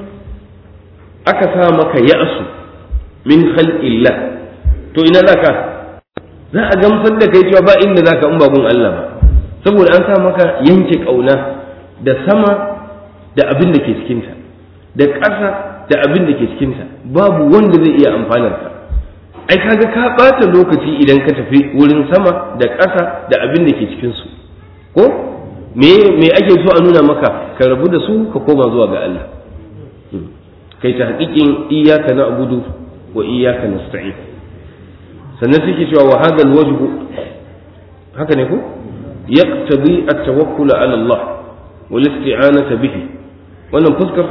aka sa maka ya'su min khalqillah, to ina zaka? Za a gamsar da kai cewa ba inda zaka in babun Allah ba, saboda an sa maka yanke kauna da sama da abin da ke cikinta, da ƙasa da abin da ke cikinta, babu wanda zai iya amfanar ka. Ai kaga ka ɓata lokaci idan ka tafi wurin sama da ƙasa da abin da ke cikin su, ko me ake so a nuna maka? Ka rabu da su ka koma zuwa ga Allah, kai ta haƙiƙin iyyaka na'budu wa iyyaka nasta'in. Sannan suke cewa wa hadha alwajh, haka ne ko, yaqtadi at-tawakkul ala Allah wal isti'anata bihi. Wannan fuskar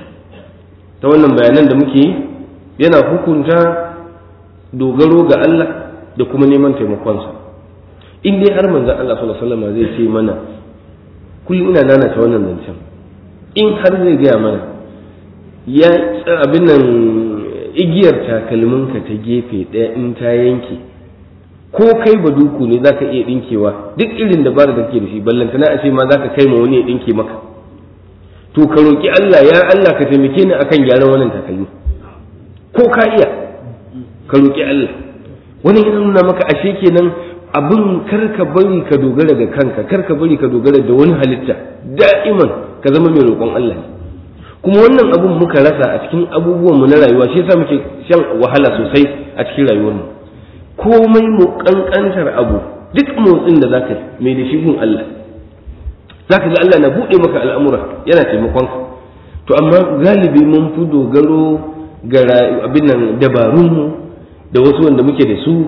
ta wannan bayanan da muke yi yana hukunta dogaro ga Allah da kuma neman taimakonsa. In dai har manzon Allah sallallahu alaihi wasallam zai ce mana, kullum ina nana ta wannan zancen, in har zai gaya mana ya abin nan igiyar takalminka ta gefe ɗaya in ta yanke, ko kai ba duku ne za ka iya ɗinkewa duk irin da bara da ke da shi, ballantana a ce ma za ka kai ma wani ya ɗinke maka. To ka roƙi Allah, ya Allah ka taimake ni akan gyaran wannan takalmi, ko ka iya ka roƙi Allah. Wani yana nuna maka ashe kenan abin karka bari ka dogara ga kanka, karka bari ka dogara da wani halitta, da'iman ka zama mai roƙon Allah ne. Kuma wannan abun muka rasa a cikin abubuwanmu na rayuwa, shi yasa muke shan wahala sosai a cikin rayuwarmu. Komai mu kankantar abu, duk motsin da zaka mai da shi gun Allah, zaka ga Allah na buɗe maka al'amura, yana taimakon ka. To amma galibi mun fi dogaro ga abin nan dabarunmu da wasu wanda muke da su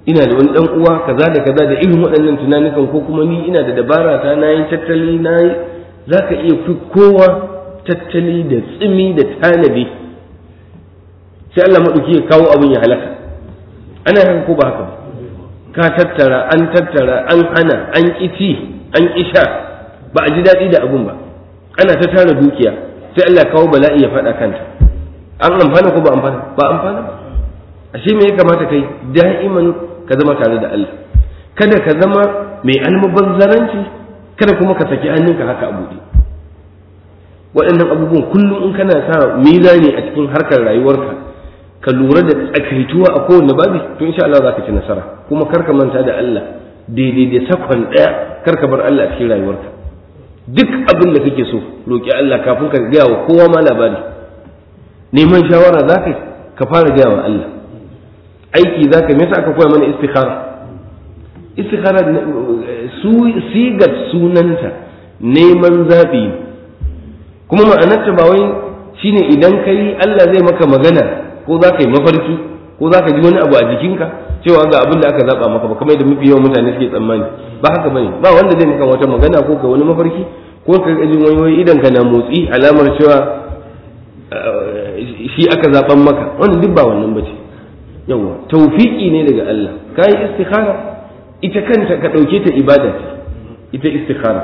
ina da wani dan uwa kaza da kaza da irin waɗannan tunanukan, ko kuma ni ina da dabara ta nayi tattali nayi, zaka iya fi kowa tattali da tsimi da tanadi, sai Allah madauki ya kawo abin ya halaka. Ana haka ko ba haka ba? Ka tattara an hana, an ƙi an isha, ba a ji daɗi da abun ba, ana ta tara dukiya, sai Allah kawo bala'i ya faɗa kanta. An amfana ko ba amfana? Ba amfana ba. Ashe me ya kamata kai? Da'iman ka zama tare da Allah, kada ka zama mai almubazzaranci, kada kuma ka saki hannunka haka a buɗe. Waɗannan abubuwan kullum in kana sa mizani a cikin harkar rayuwarka, ka lura da tsakaituwa a kowane babi, to insha Allah za ka ci nasara. Kuma kar ka manta da Allah daidai da sakon ɗaya, kar ka bar Allah a cikin rayuwarka. Duk abin da kake so roƙi Allah kafin ka gaya wa kowa ma labari. Neman shawara za ka fara gaya wa Allah. Aiki za ka, me yasa aka koya mana istikhara? Istikhara sigar sunanta neman zaɓi, kuma ma'anarta ba wai shine idan kai Allah zai maka magana, ko za ka yi mafarki, ko za ka ji wani abu a jikinka cewa ga abin da aka zaɓa maka ba, kamar yadda mafi yawan mutane suke tsammani. Ba haka bane, ba wanda zai maka wata magana ko ka wani mafarki, ko ka ji wani idan ka na motsi alamar cewa shi aka zaɓan maka. Wannan duk ba wannan bace. Yawa tawfiki ne daga Allah. Kai istikhara ita kanta ka dauke ta ibada ce, ita istikhara.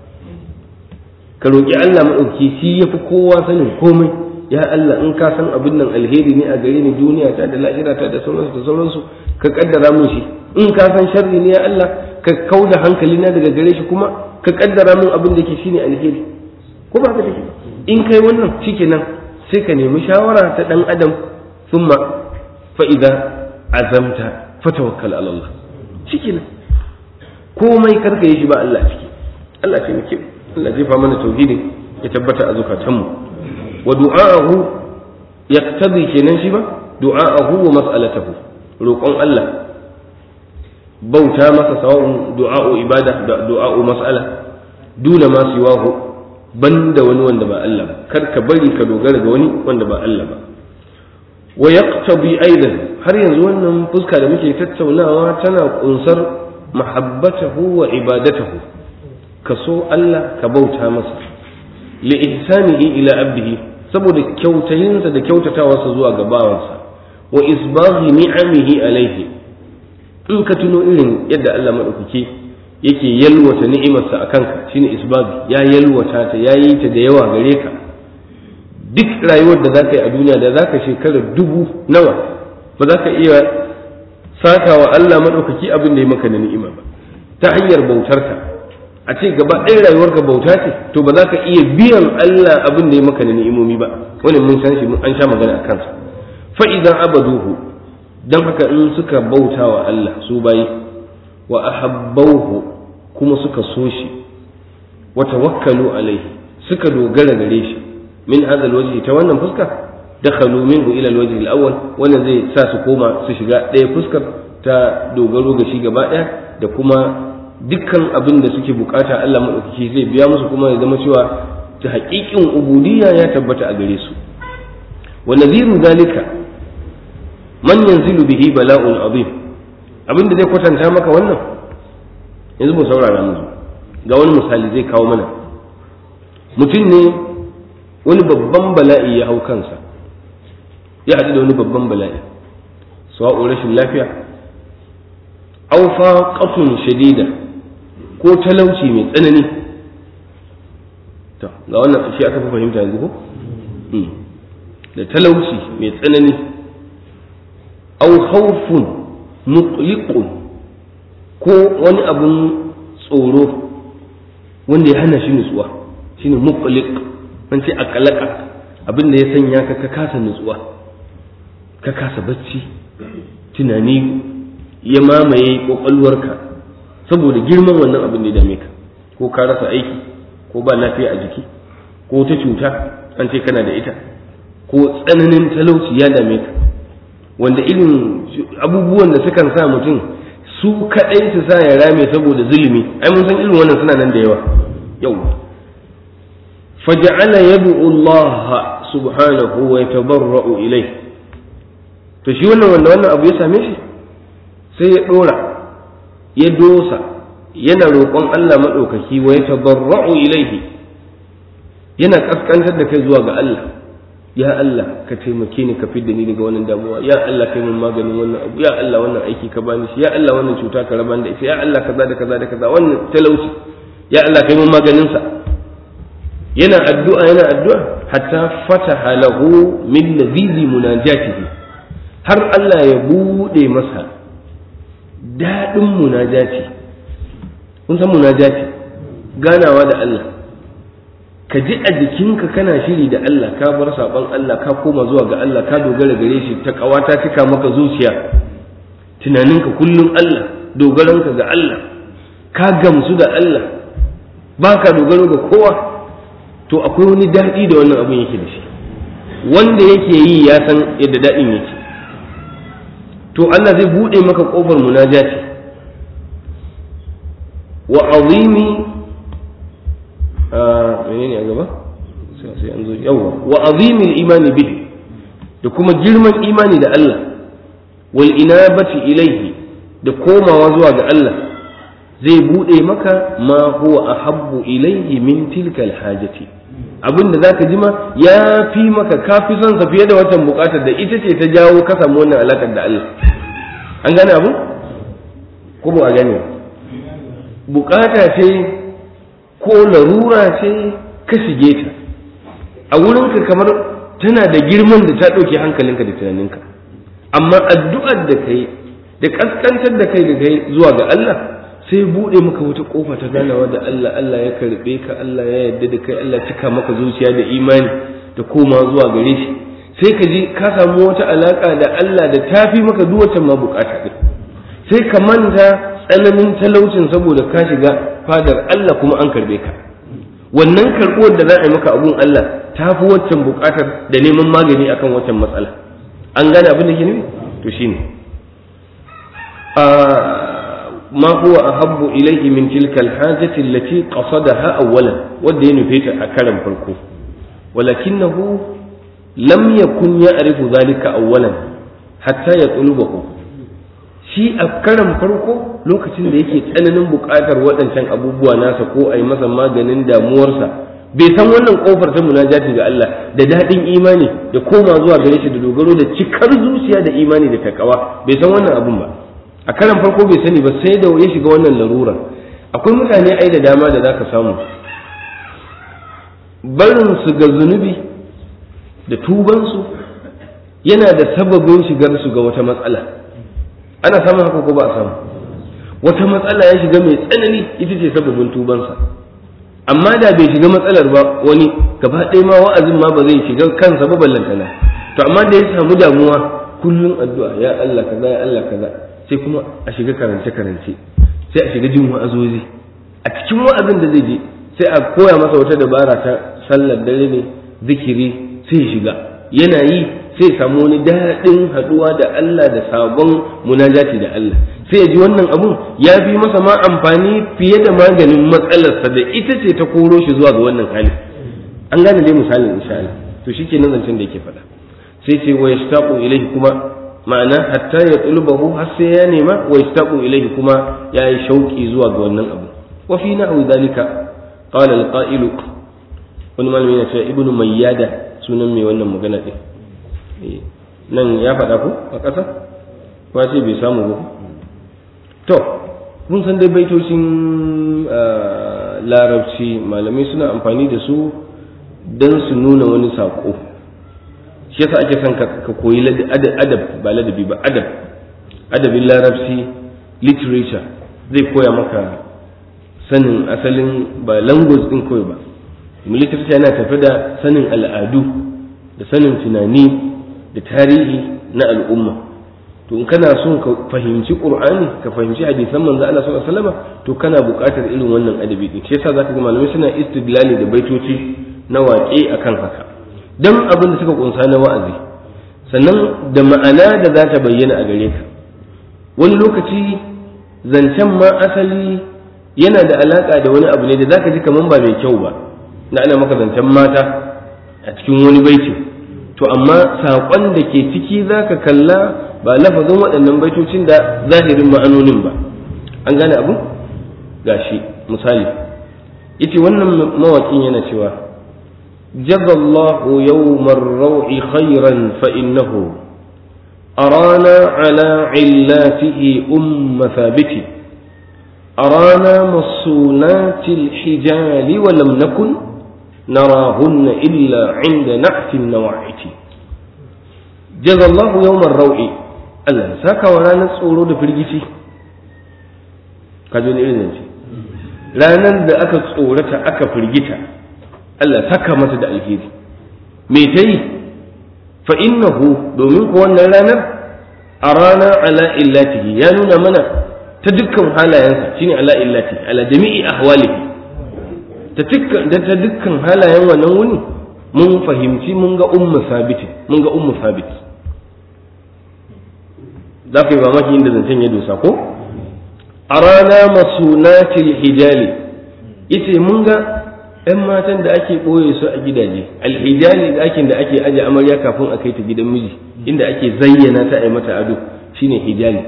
Ka roki Allah madauki, shi yafi kowa sanin komai. Ya Allah, in ka san abin nan alheri ne a gare ni, duniya ta da lahira ta da sauransu, ka kaddara mun shi. In ka san sharri ne ya Allah, ka kauda hankali na daga gare shi, kuma ka kaddara mun abin da ke shine alheri. Ko ba ka take? In kai wannan shikenan, sai ka nemi shawara ta dan adam, thumma fa idza azamta fatawakkal ala Allah. Shikenan komai karka yi shi ba Allah ciki. Allah ce muke, Allah jefa mana tauhidi ya tabbata a zukatanmu. Wa du'a'ahu yaqtadi kenan shi ba, du'a'ahu wa mas'alatahu, roƙon Allah, bauta masa, sawa'un du'a'u ibada da du'a'u mas'ala, duna ma siwahu, banda wani wanda ba Allah ba. Kar ka bari ka dogara ga wani wanda ba Allah ba. Wa yaqtadi aidan, har yanzu wannan fuska da muke tattaunawa tana kunsar mahabbatahu wa ibadatahu, ka so Allah ka bauta masa, li ihsanihi ila abdihi, saboda kyautayinsa da kyautatawarsa zuwa ga bawansa, wa isbaghi ni'amihi alaihi, in ka tuno irin yadda Allah madaukake yake yalwata ni'imarsa akan ka, shine isbaghi, ya yalwata ta, yayi ta da yawa gare ka. Duk rayuwar da zaka yi a duniya, da zaka shekara 1000 nawa, ba za ka iya sakawa Allah madaukaki abin da ya maka na ni'ima ba, ta hanyar bautarka. A ce gaba ɗaya rayuwarka bauta ce, to ba za ka iya biyan Allah abin da ya maka na ni'imomi ba. Wannan mun san shi, an sha magana a kansa. Fa idan abaduhu, dan haka in suka bauta wa Allah su bayi, wa ahabbauhu, kuma suka so shi, wa tawakkalu alaihi, suka dogara gare shi, min hadha alwajhi, ta wannan fuska, dakhalu minhu ila alwajhi alawwal, wannan zai sa su koma su shiga ɗaya fuskar ta dogaro ga shi gaba ɗaya, da kuma dukkan abin da suke bukata Allah maɗaukaki zai biya musu, kuma ya zama cewa ta haƙiƙin ubudiyya ya tabbata a gare su. Wa nadhiru zalika man yanzilu bihi bala'un azim, abin da zai kwatanta maka wannan, yanzu mu saurara mu ga wani misali zai kawo mana. Mutum ne wani babban bala'i ya hau kansa, ya haɗu da wani babban bala'i, sawa'u rashin lafiya, aw faqatun shadida, ko talauci mai tsanani. To ga wannan shi aka fi fahimta yanzu ko? Da talauci mai tsanani, aw khawfun muqliqun, ko wani abun tsoro wanda ya hana shi nutsuwa, shine muqliq. An ce akalaka, abin da ya sanya ka kasa nutsuwa, ka kasa bacci, tunani ya mamaye kwakwalwarka saboda girman wannan abin da ya dame ka, ko ka rasa aiki, ko ba lafiya a jiki, ko ta cuta an ce kana da ita, ko tsananin talauci ya dame ka, wanda irin abubuwan da sukan sa mutum su kadai su sa ya rame saboda zulumi. Ai mun san irin wannan suna nan da yawa. Yau faja'ala yad'u Allah subhanahu wa yatabarra'u ilayhi, to shi wannan abu ya same shi, sai ya dora ya dosa yana roƙon Allah madaukaki wa ya tabarra'u ilaihi yana kaskantar da kai zuwa ga Allah. Ya Allah ka taimake ni ka fidda ni daga wannan damuwa, ya Allah kai mun maganin wannan abu, ya Allah wannan aiki ka bani shi, ya Allah wannan cuta ka raba da ita, ya Allah kaza da kaza da kaza, wannan talauci ya Allah kai mun maganin sa. yana addu'a hatta fataha lahu min ladhizi munajatihi, har Allah ya bude masa dadin munajati. kun san munajati ganawa da Allah, ka ji a jikinka kana shiri da Allah, ka bar saban Allah, ka koma zuwa ga Allah, ka dogara gare shi, ta kawata cika maka zuciya, tunaninka kullum Allah, dogaranka ga Allah, ka gamsu da Allah, ba ka dogaro ga kowa. To akwai wani daɗi da wannan abin yake da shi, wanda yake yi ya san yadda daɗin yake. To Allah zai buɗe maka ƙofar munajati wa azimi menene a gaba sai an zo yawa wa azimil imani bihi, da kuma girman imani da Allah, wal inabati ilaihi, da komawa zuwa ga Allah, zai bude maka ma huwa ahabbu ilaihi min tilka alhajati, abinda zaka ji ma ya fi maka, kafi son sa fiye da watan bukatar da ita ce ta jawo ka samu wannan alakar da Allah. An gane abu ko ba a gane? Bukata ce ko larura ce ka shige ta, a wurinka kamar tana da girman da ta ɗauke hankalinka da tunaninka, amma addu'ar da kai da kaskantar da kai zuwa ga Allah sai buɗe maka wata ƙofa ta ganawa da Allah. Allah ya karɓe ka, Allah ya yarda da kai, Allah cika maka zuciya da imani da koma zuwa gare shi, sai ka ji ka samu wata alaƙa da Allah da ta fi maka duk wata ma bukata ɗin, sai ka manta tsananin talaucin saboda ka shiga fadar Allah kuma an karɓe ka. Wannan karɓuwar da za a yi maka abun Allah ta fi waccan bukatar da neman magani akan waccan matsala. An gane abin da ke nufi? To shine ma huwa ahabbu ilayhi min tilka alhajati allati qasadaha awwalan, wanda ya nufe ta a karan farko, walakinahu lam yakun ya'rifu dhalika awwalan hatta yatlubahu. Shi a karan farko lokacin da yake tsananin buƙatar waɗancan abubuwa nasa ko a yi masa maganin damuwarsa, bai san wannan ƙofar ta munajati ga Allah da daɗin imani da koma zuwa gare shi da dogaro da cikar zuciya da imani da takawa, bai san wannan abun ba. A karan farko bai sani ba sai da ya shiga wannan larura. Akwai mutane ai da dama da zaka samu barin su ga zunubi da tubansu yana da sababin shigar su ga wata matsala. Ana samun haka ko ba a samu? Wata matsala ya shiga mai tsanani ita ce sababin tubansa, amma da bai shiga matsalar ba wani gaba ɗaya ma wa'azin ma ba zai shiga kansa ba ballantana. To amma da ya samu damuwa kullum addu'a, ya Allah kaza ya Allah kaza, sai kuma a shiga karance-karance, sai a shiga jin wa'azozi. A cikin wa'azin da zai je sai a koya masa wata dabara ta sallar dare ne, zikiri, sai shiga yana yi, sai samu wani daɗin haɗuwa da Allah da sabon munajati da Allah, sai ya ji wannan abun ya fi masa ma amfani fiye da maganin matsalarsa da ita ce ta koro shi zuwa ga wannan hali. An gane dai misalin insha Allah. To shikenan zancen da yake faɗa, sai ce wa yashtaqu ilayhi, kuma ma'ana hatta ya tulubahu, har sai ya nema, wa yastaqu ilayhi, kuma ya yi shauki zuwa ga wannan abu. Wa fi na'u dhalika qala al-qa'ilu, wani malami yana cewa ibnu mayyada, sunan mai wannan magana din nan ya faɗa ku a ƙasa ba sai bai samu ba. To mun san dai baitocin larabci malamai suna amfani da su don su nuna wani saƙo, shi yasa ake son ka koyi adab, ba ladabi ba, adabin larabci, literature zai koya maka sanin asalin, ba language din koyi ba, literature yana tafi da sanin al'adu da sanin tunani da tarihi na al'umma. To in kana son ka fahimci Qur'ani, ka fahimci hadisan manzo Allah sallallahu alaihi wasallam, to kana buƙatar irin wannan adabi din. Shi yasa zaka ga malamai suna istidlali da baitoci na waƙe akan haka, dan abin da suka kunsa na wa'azi, sannan da ma'ana da za ta bayyana a gare ka. Wani lokaci zancen ma asali yana da alaka da wani abu ne da zaka ji kaman ba mai kyau ba, na ana maka zancen mata a cikin wani baiti, to amma saƙon da ke ciki zaka kalla ba lafazin waɗannan baitocin da zahirin ma'anonin ba. an gane abu gashi misali yace wannan mawaƙin yana cewa jazallahu yawmar raw'i khairan fa innahu arana ala illatihi thabiti arana masunatil hijali wa lam nakun narahunna illa 'inda na'tin nawa'iti. jazallahu yawmar raw'i, Allah saka wa ranar tsoro da firgici. kaje ne irin ce ranar da aka tsorata aka firgita Allah saka mata da alheri. me tayi fa innahu, domin ko wannan ranar arana ala illatihi, ya nuna mana ta dukkan halayensa, shine ala illati ala jami'i ahwalihi, ta dukkan halayen wannan wuni mun fahimci mun ga ummu sabit za ka yi mamaki inda zancen ya dosa ko a rana masunatil hijali, ita mun ga 'yan matan da ake ɓoye su a gidaje, alhijali ɗakin da ake aje amarya kafin a kai ta gidan miji, inda ake zayyana ta a yi mata ado, shine hijali.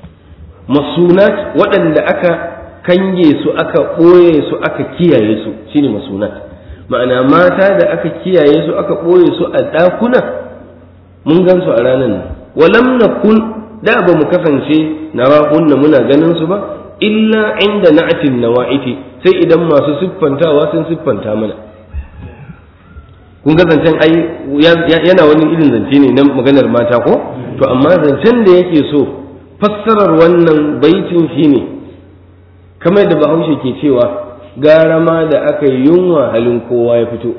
Masunat waɗanda aka kange su aka ɓoye su aka kiyaye su shine masunat, ma'ana mata da aka kiyaye su aka ɓoye su a ɗakuna mun gan su a ranar nan. walam nakun, da ba mu kasance narahunna muna ganin su ba illa inda na'atin nawa'iti, sai idan masu siffantawa sun siffanta mana. kun ga zancen ai yana wani irin zance ne na maganar mata ko, to amma zancen da yake so fassarar wannan baitin shine kamar da Bahaushe ke cewa gara ma da aka yi yunwa halin kowa ya fito.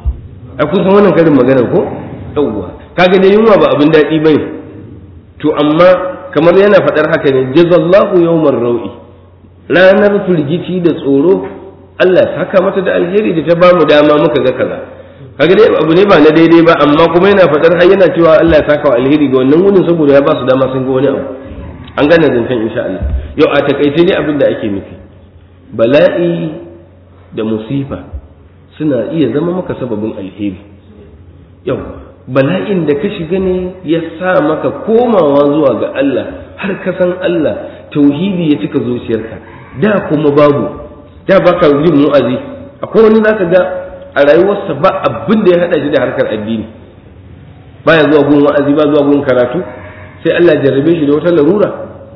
a kusan wannan karin maganar ko yawwa, kaga da yunwa ba abin daɗi bane, to amma kamar yana faɗar haka ne jazallahu yawmar raw'i, ranar firgici da tsoro Allah saka mata da alheri da ta bamu dama muka ga kaza. kaga dai abu ne ba na daidai ba, amma kuma yana faɗar har yana cewa Allah ya saka wa alheri ga wannan wurin saboda ya ba su dama sun ga wani abu. an gane zancen insha Allah. yau a takaice ne abin da ake nufi, bala'i da musifa suna iya zama maka sababin alheri. yau bala'in da ka shiga ne ya sa maka komawa zuwa ga Allah, har ka san Allah, tauhidi ya cika zuciyarka, da kuma babu, da baka jin mu'azi. akwai wani zaka ga a rayuwarsa ba abin da ya hada shi da harkar addini, baya zuwa gun wa'azi, ba zuwa gun karatu, sai Allah jarrabe shi da wata larura,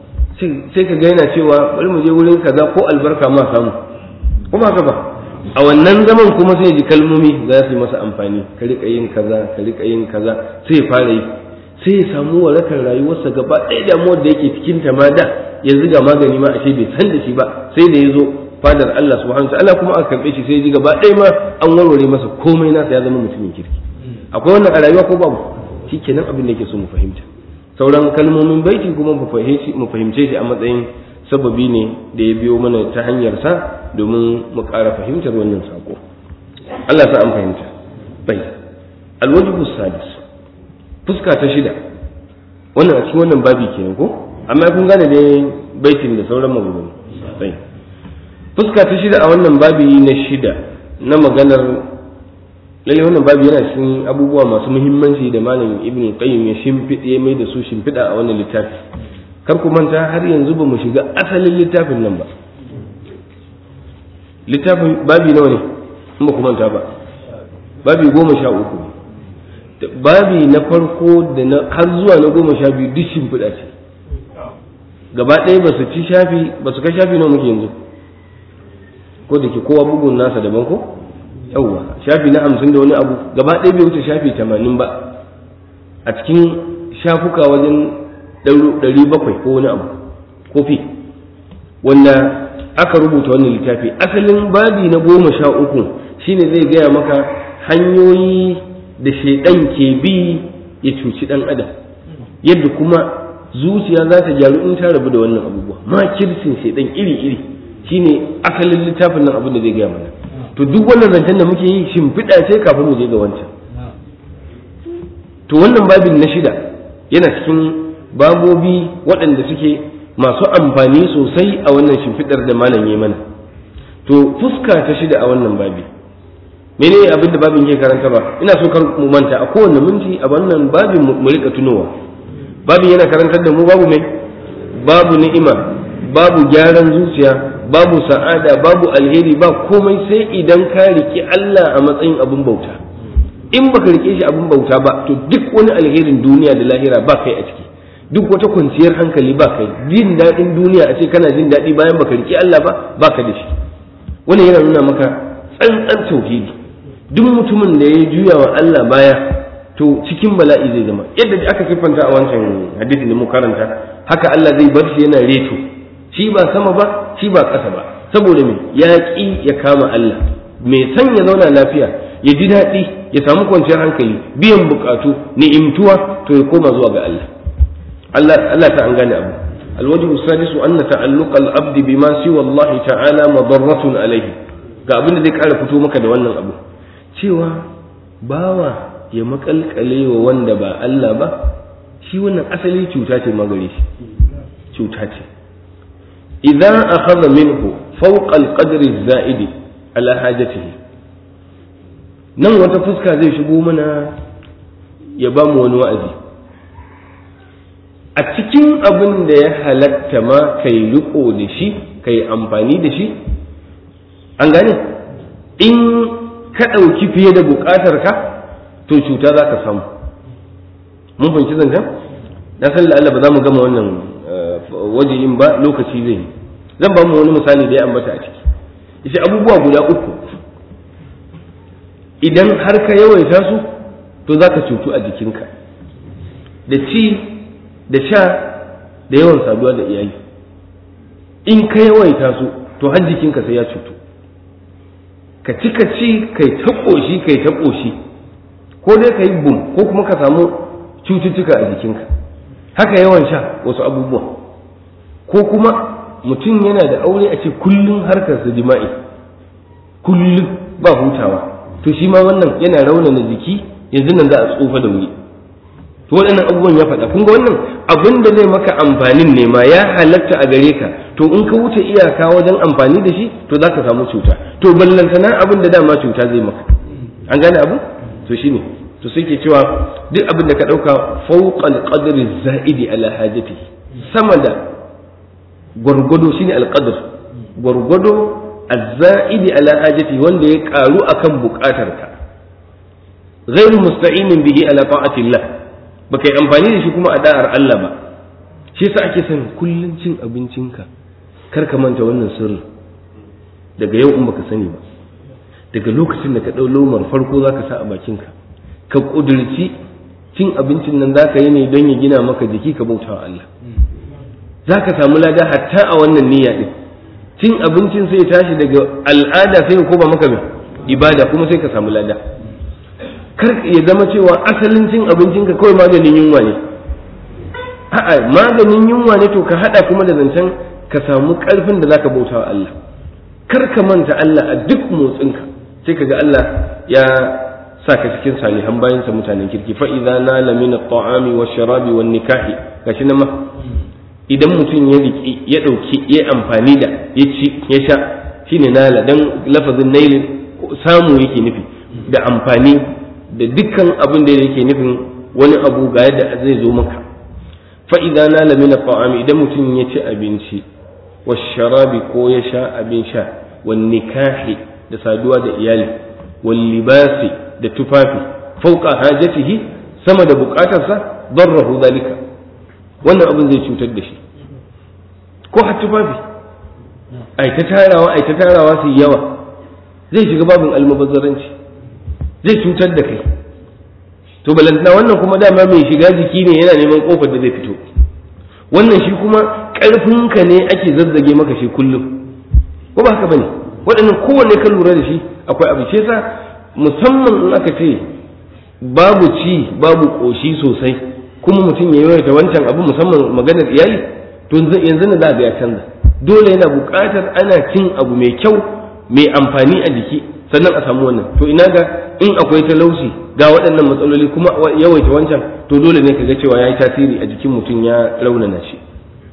sai ka ga yana cewa bari mu je wurin kaza ko albarka ma samu, kuma haka ba. a wannan zaman kuma sai ji kalmomi za su yi masa amfani, ka rika yin kaza, ka rika yin kaza, sai ya fara yi, sai ya samu warakar rayuwarsa gaba ɗaya damuwar da yake cikin ta ma da yanzu ga magani ma ashe bai san da shi ba, sai da ya zo fadar Allah subhanahu wa ta'ala kuma aka karɓe shi, sai ya ji gaba ɗaya ma an warware masa komai nasa, ya zama mutumin kirki. akwai wannan a rayuwa ko babu? shikenan abin da yake so mu fahimta. sauran kalmomin baiti kuma mu fahimce shi a matsayin sababi ne da ya biyo mana ta hanyar sa domin mu ƙara fahimtar wannan sako. Allah sa an fahimta. bai alwajibu sadis, fuska ta shida, wannan a cikin wannan babi kenan ko, amma kun gane da baitin da sauran maganganu. bai fuska ta shida a wannan babi na shida na maganar, lalle wannan babi yana cikin abubuwa masu muhimmanci da malamin Ibn Qayyim ya shimfiɗe mai da su shimfiɗa a wannan littafi. kar ku manta har yanzu ba mu shiga asalin littafin nan ba. littafin babi nawa ne in ba ku manta ba? babi 13. babi na farko da na har zuwa na 12 duk shimfiɗa ce gaba ɗaya, ba su ci shafi, ba su ka shafi nawa muke yanzu, ko da ke kowa bugun nasa daban ko yawwa, shafi na 50 da wani abu, gaba ɗaya bai wuce shafi 80 ba a cikin shafuka wajen 700 ko wani abu ko fi, wanda aka rubuta wannan littafi. asalin babi na 13 shine zai gaya maka hanyoyi da shaidan ke bi ya cuci dan adam, yadda kuma zuciya za ta gyaru in ta rabu da wannan abubuwa, makircin shaidan iri-iri, shine asalin littafin nan abin da zai gaya mana. to duk wannan zancen da muke yi shimfiɗa ce kafin mu je ga wancan. to wannan babin na shida yana cikin babobi waɗanda suke masu amfani sosai a wannan shimfiɗar da malam ya mana. to fuska ta shida a wannan babi, menene abin da babin ke karanta ba, ina so kar mu manta a kowane minti a wannan babin mu rika tunowa. babu yana karantar da mu babu ni'ima, babu gyaran zuciya, babu sa'ada, babu alheri, ba komai sai idan ka riƙe Allah a matsayin abin bauta. In baka riƙe shi abin bauta ba, to duk wani alherin duniya da lahira ba kai a ciki, duk wata kwanciyar hankali ba kai, jin daɗin duniya a ce kana jin daɗi bayan baka riƙe Allah ba ka da shi. Wannan yana nuna maka tsantsan tauhidi. Duk mutumin da ya juya wa Allah baya, to cikin bala'i zai zama. Yadda aka siffanta a wancan hadisi da mu karanta, haka Allah zai bar shi yana reto, shi ba sama ba, shi ba ƙasa ba, saboda me ya ƙi ya kama Allah. Mai san ya zauna lafiya, ya ji daɗi, ya samu kwanciyar hankali, biyan bukatu, ni'imtuwa, to ya koma zuwa ga Allah. Allah ta an gane abu. الوجه السادس أن تعلق العبد بما سوى الله تعالى مضرة عليه. ga abin da zai ƙara fito maka da wannan abu, cewa bawa ya makalkale wa wanda ba Allah ba, shi wannan asali cuta ce magare shi, cuta ce. idan akhadha minhu fawqa al-qadri az-za'idi ala hajatihi, nan wata fuska zai shigo mana ya ba mu wani wa'azi. A cikin abin da ya halatta ma kai riko da shi, kai amfani da shi, an gane, in ka ɗauki fiye da buƙatar ka, to cuta za ka samu. Mun fahimci zancen? Na san Allah ba za mu gama wannan wajeyin ba, lokaci zai yi. Zan ba mu wani misali da ya ambata a ciki. Ishe abubuwa guda uku, idan har ka yawaita su, to za ka cutu a jikinka, da ci da sha da yawan saduwa da iyali. In ka yawaita su, to har jikinka sai ya cutu. Ka ci kai ta ƙoshi, ko dai ka yi bum, ko kuma ka samu cututtuka a jikinka. Haka yawan sha wasu abubuwa, ko kuma mutum yana da aure a ce kullum harkarsa jima'i, kullum ba hutawa, to shi ma wannan yana raunana jiki, yanzu nan za a tsufa da wuri. To waɗannan abubuwan ya faɗa, kun ga wannan abin da zai maka amfanin ne ma ya halatta a gare ka, to in ka wuce iyaka wajen amfani da shi, to za ka samu cuta. To ballantana abin da dama cuta zai maka, an gane abu? To shi ne, to sai ke cewa duk abin da ka ɗauka fawqal qadri za'idi ala hajati, sama da gwargwado shine alqadr, gwargwado az-za'idi ala hajati, wanda ya karu akan buƙatarka, ghairu musta'inin bihi ala ta'atillah, baka yi amfani da shi kuma a da'ar Allah ba. Shi yasa ake son kullun cin abincinka kar ka manta wannan sirri. Daga yau in baka sani ba, daga lokacin da ka dau lomar farko zaka sa a bakinka, ka kudurci cin abincin nan zaka yi ne don ya gina maka jiki, ka bauta wa Allah. Zaka samu lada hatta a wannan niyya din. Cin abincin sai tashi daga al'ada sai ya koma maka ibada, kuma sai ka samu lada. Kar ya zama cewa asalin cin abincinka kawai maganin yunwa ne. A'a, maganin yunwa ne, to ka hada kuma da zancen ka samu karfin da zaka bauta wa Allah. Kar ka manta Allah a duk motsinka, sai kaga Allah ya saka cikin salihan bayansa mutanen kirki. Fa idza nala min at-ta'ami wash-sharabi wan-nikahi, gashi nan ma idan mutum ya riki ya dauki ya amfani da ya ci ya sha, shine nala, dan lafazin nail samu yake nufi da amfani da dukkan abin da yake nufin wani abu ga yadda zai zo maka. Fa idza nala min at-ta'ami, idan mutum ya ci abinci, wash-sharabi ko ya sha abin sha, wan-nikahi da saduwa da iyali, wal-libasi da tufafi, fauqa hajatihi, sama da bukatarsa, darrahu zalika, wannan abin zai cutar da shi. Ko har tufafi ai ta tarawa su yawa, zai shiga babin almubazzaranci, zai cutar da kai. To balantana wannan kuma dama mai shiga jiki ne, yana neman kofar da zai fito. Wannan shi kuma ƙarfinka ne ake zazzage maka shi kullum, ko ba haka bane? Waɗannan kowanne ka lura da shi akwai abu. Ce sa musamman in aka ce babu ci babu ƙoshi sosai, kuma mutum ya yawaita wancan abu, musamman maganar iyali, to yanzu na za a ya canza. Dole yana buƙatar ana cin abu mai kyau mai amfani a jiki, sannan a samu wannan. To ina ga in akwai talauci ga waɗannan matsaloli kuma yawaita wancan, to dole ne kaga cewa yayi tasiri a jikin mutum, ya raunana shi.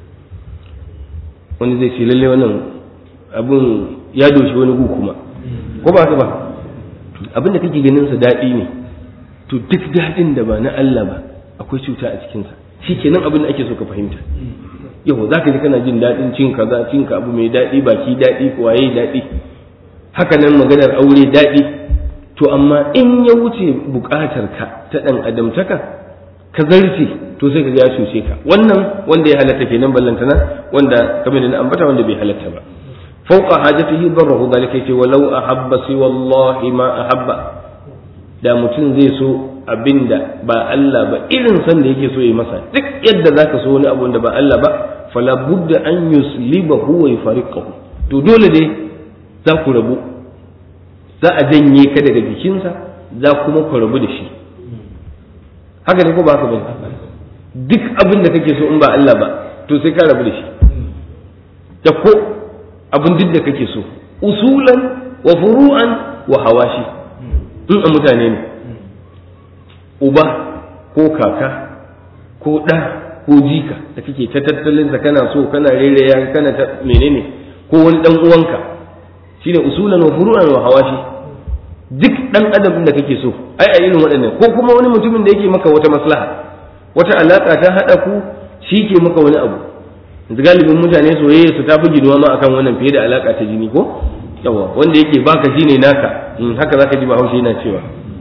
Wani zai ce lalle wannan abun ya doshi wani gu kuma, ko ba haka ba? Abin da kake ganin sa daɗi ne, to duk daɗin da ba na Allah ba akwai cuta a cikinsa. shikenan abin da ake so ka fahimta. Yau za ka ji kana jin daɗin cin kaza, cin ka abu mai daɗi, baki daɗi, waye daɗi, haka nan maganar aure daɗi, to amma in ya wuce buƙatar ka ta ɗan adamtaka ka zarce, to sai ka ga ya cuce ka. Wannan wanda ya halatta kenan, ballantana wanda kamar da na ambata wanda bai halatta ba. fauqa hajatihi darrahu zalika yace walau ahabba si wallahi ma ahabba, da mutum zai so abinda ba Allah ba irin san da yake so yi masa, duk yadda zaka so wani abu da ba Allah ba, fala budda an yuslibahu wa yufariqahu, to dole dai za ku rabu, za a janye ka daga jikinsa, za kuma ku rabu da shi. Haka ne ko ba haka bane? Duk abin da kake so in ba Allah ba, to sai ka rabu da shi. Da ko abin duk da kake so, usulan wa furu'an wa hawashi, in a mutane ne, uba ko kaka ko ɗa ko jika da kake ta tattalin sa, kana so, kana rereya, kana ta menene, ko wani dan uwanka, shine usulan wa furu'an wa hawashi. Duk dan adam da kake so, ai a irin waɗannan, ko kuma wani mutumin da yake maka wata maslaha, wata alaka ta hada ku, shi ke maka wani abu. Galibin mutane soyayya su ta fi ginuwa ma akan wannan fiye da alaka ta jini, ko yawa wanda yake baka shine naka, haka zaka ji Bahaushe yana cewa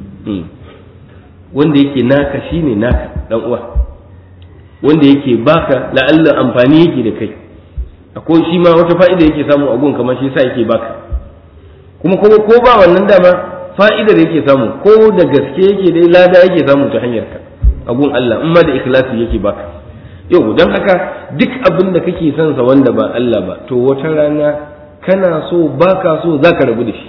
wanda yake naka shine naka dan uwa, wanda yake baka la'alla amfani yake da kai, akwai shi ma wata fa'ida yake samu a gun kamar shi yasa yake baka, kuma ko ba wannan dama fa'idar yake samu, ko da gaske yake dai lada yake samu ta hanyar ka a gun Allah, in ma da ikhlasi yake baka. Yau don haka duk abin da kake son sa wanda ba Allah ba, to wata rana kana so baka so zaka rabu da shi,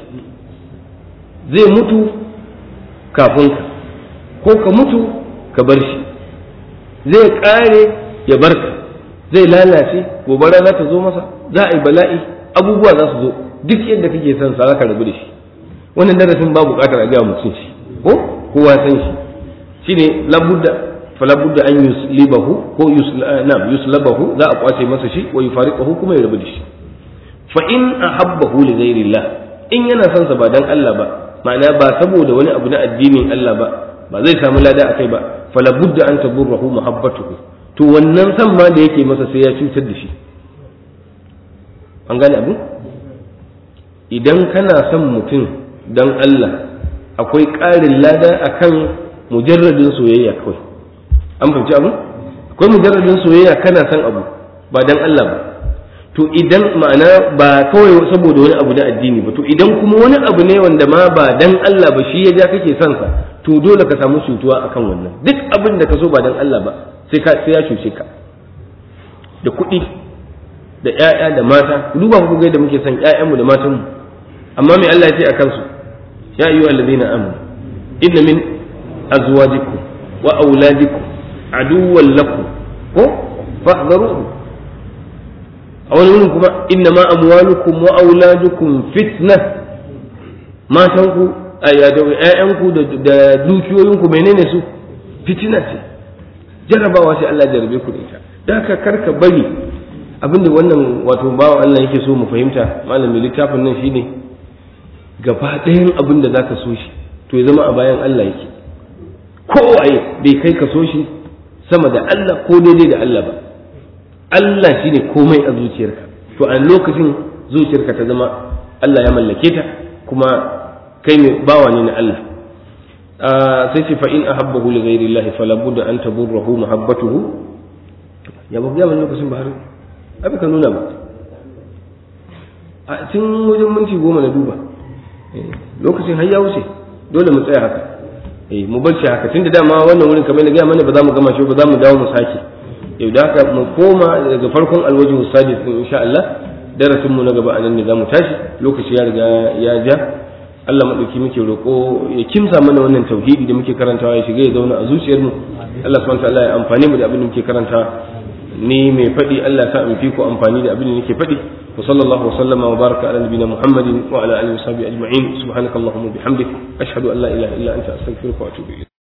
zai mutu kafin ka, ko ka mutu ka bar shi, zai kare ya barka, zai lalace, gobara za ta zo masa, za a yi bala'i, abubuwa za su zo, duk yadda kake son sa zaka rabu da shi. Wannan darasin ba bukatar a ga mutum shi, ko kowa san shi, shine labudda falabudda an yuslibahu ko yuslabahu, za a kwace masa shi, wa yufariqahu, kuma ya rabu da shi. Fa in ahabbahu li ghayrillah, in yana son sa ba dan Allah ba, ma'ana ba saboda wani abu na addinin Allah ba zai samu lada akai ba, falabudda an taburrahu muhabbatuhu, to wannan san ma da yake masa sai ya cutar da shi. An gane abu? Idan kana son mutum dan Allah, akwai ƙarin lada akan mujarradin soyayya kawai. An fahimci abu? Akwai mujarradin soyayya kana son abu ba dan Allah ba, to idan ma'ana ba kawai saboda wani abu na addini ba, to idan kuma wani abu ne wanda ma ba dan Allah ba shi ya ja kake son sa, to dole ka samu cutuwa akan wannan. Duk abin da ka so ba dan Allah ba sai ya cuce ka, da kuɗi da ƴaƴa da mata. Duba ku ga da muke son ƴaƴanmu da matanmu, amma me Allah ya ce akan su? Ya ayyuhal ladina amanu inna min azwajikum wa auladikum aduwwan lakum ko fahdharuhu. A wani wurin kuma inna ma amwalukum wa auladukum fitna, matanku ƴaƴanku da dukiyoyinku menene su? Fitina ce, jarabawa sai Allah jarabe ku da ita. Da haka karka bari abinda wannan wato bawa Allah yake so mu fahimta, malamin littafin nan shine gaba ɗayan abin da zaka so shi to ya zama a bayan Allah yake, kowaye bai kai ka so shi sama da Allah ko daidai da Allah ba. Allah shine komai a zuciyarka, to a lokacin zuciyarka ta zama Allah ya mallake ta, kuma kai ne bawa ne na Allah. Sai ce fa in ahabbahu li ghayri Allah fala budda an taburrahu muhabbatuhu. Ya ba ya lokacin bahar abin ka nuna ba a tun wajen minti 10 na duba lokacin har ya wuce, dole mu tsaya haka, mu bar shi haka, tunda dama wannan wurin kamar na gaya mana ba za mu gama shi ba, za mu dawo mu sake. Yau da haka mu koma daga farkon alwajhu sadis din insha Allah, darasin mu na gaba anan ne za mu tashi, lokaci ya riga ya ja. Allah madauki muke roko ya kimsa mana wannan tauhidi da muke karantawa, ya shiga ya zauna a zuciyar mu. Allah subhanahu wa ta'ala ya amfane mu da abin da muke karantawa. Ni mai faɗi Allah sa in fi ku amfani da abin da nake faɗi. Wa sallallahu wa sallama wa baraka ala nabiyina Muhammadin wa ala alihi wa sahbihi ajma'in. Subhanakallahumma bihamdik ashhadu an la ilaha illa anta astaghfiruka wa atubu ilayk.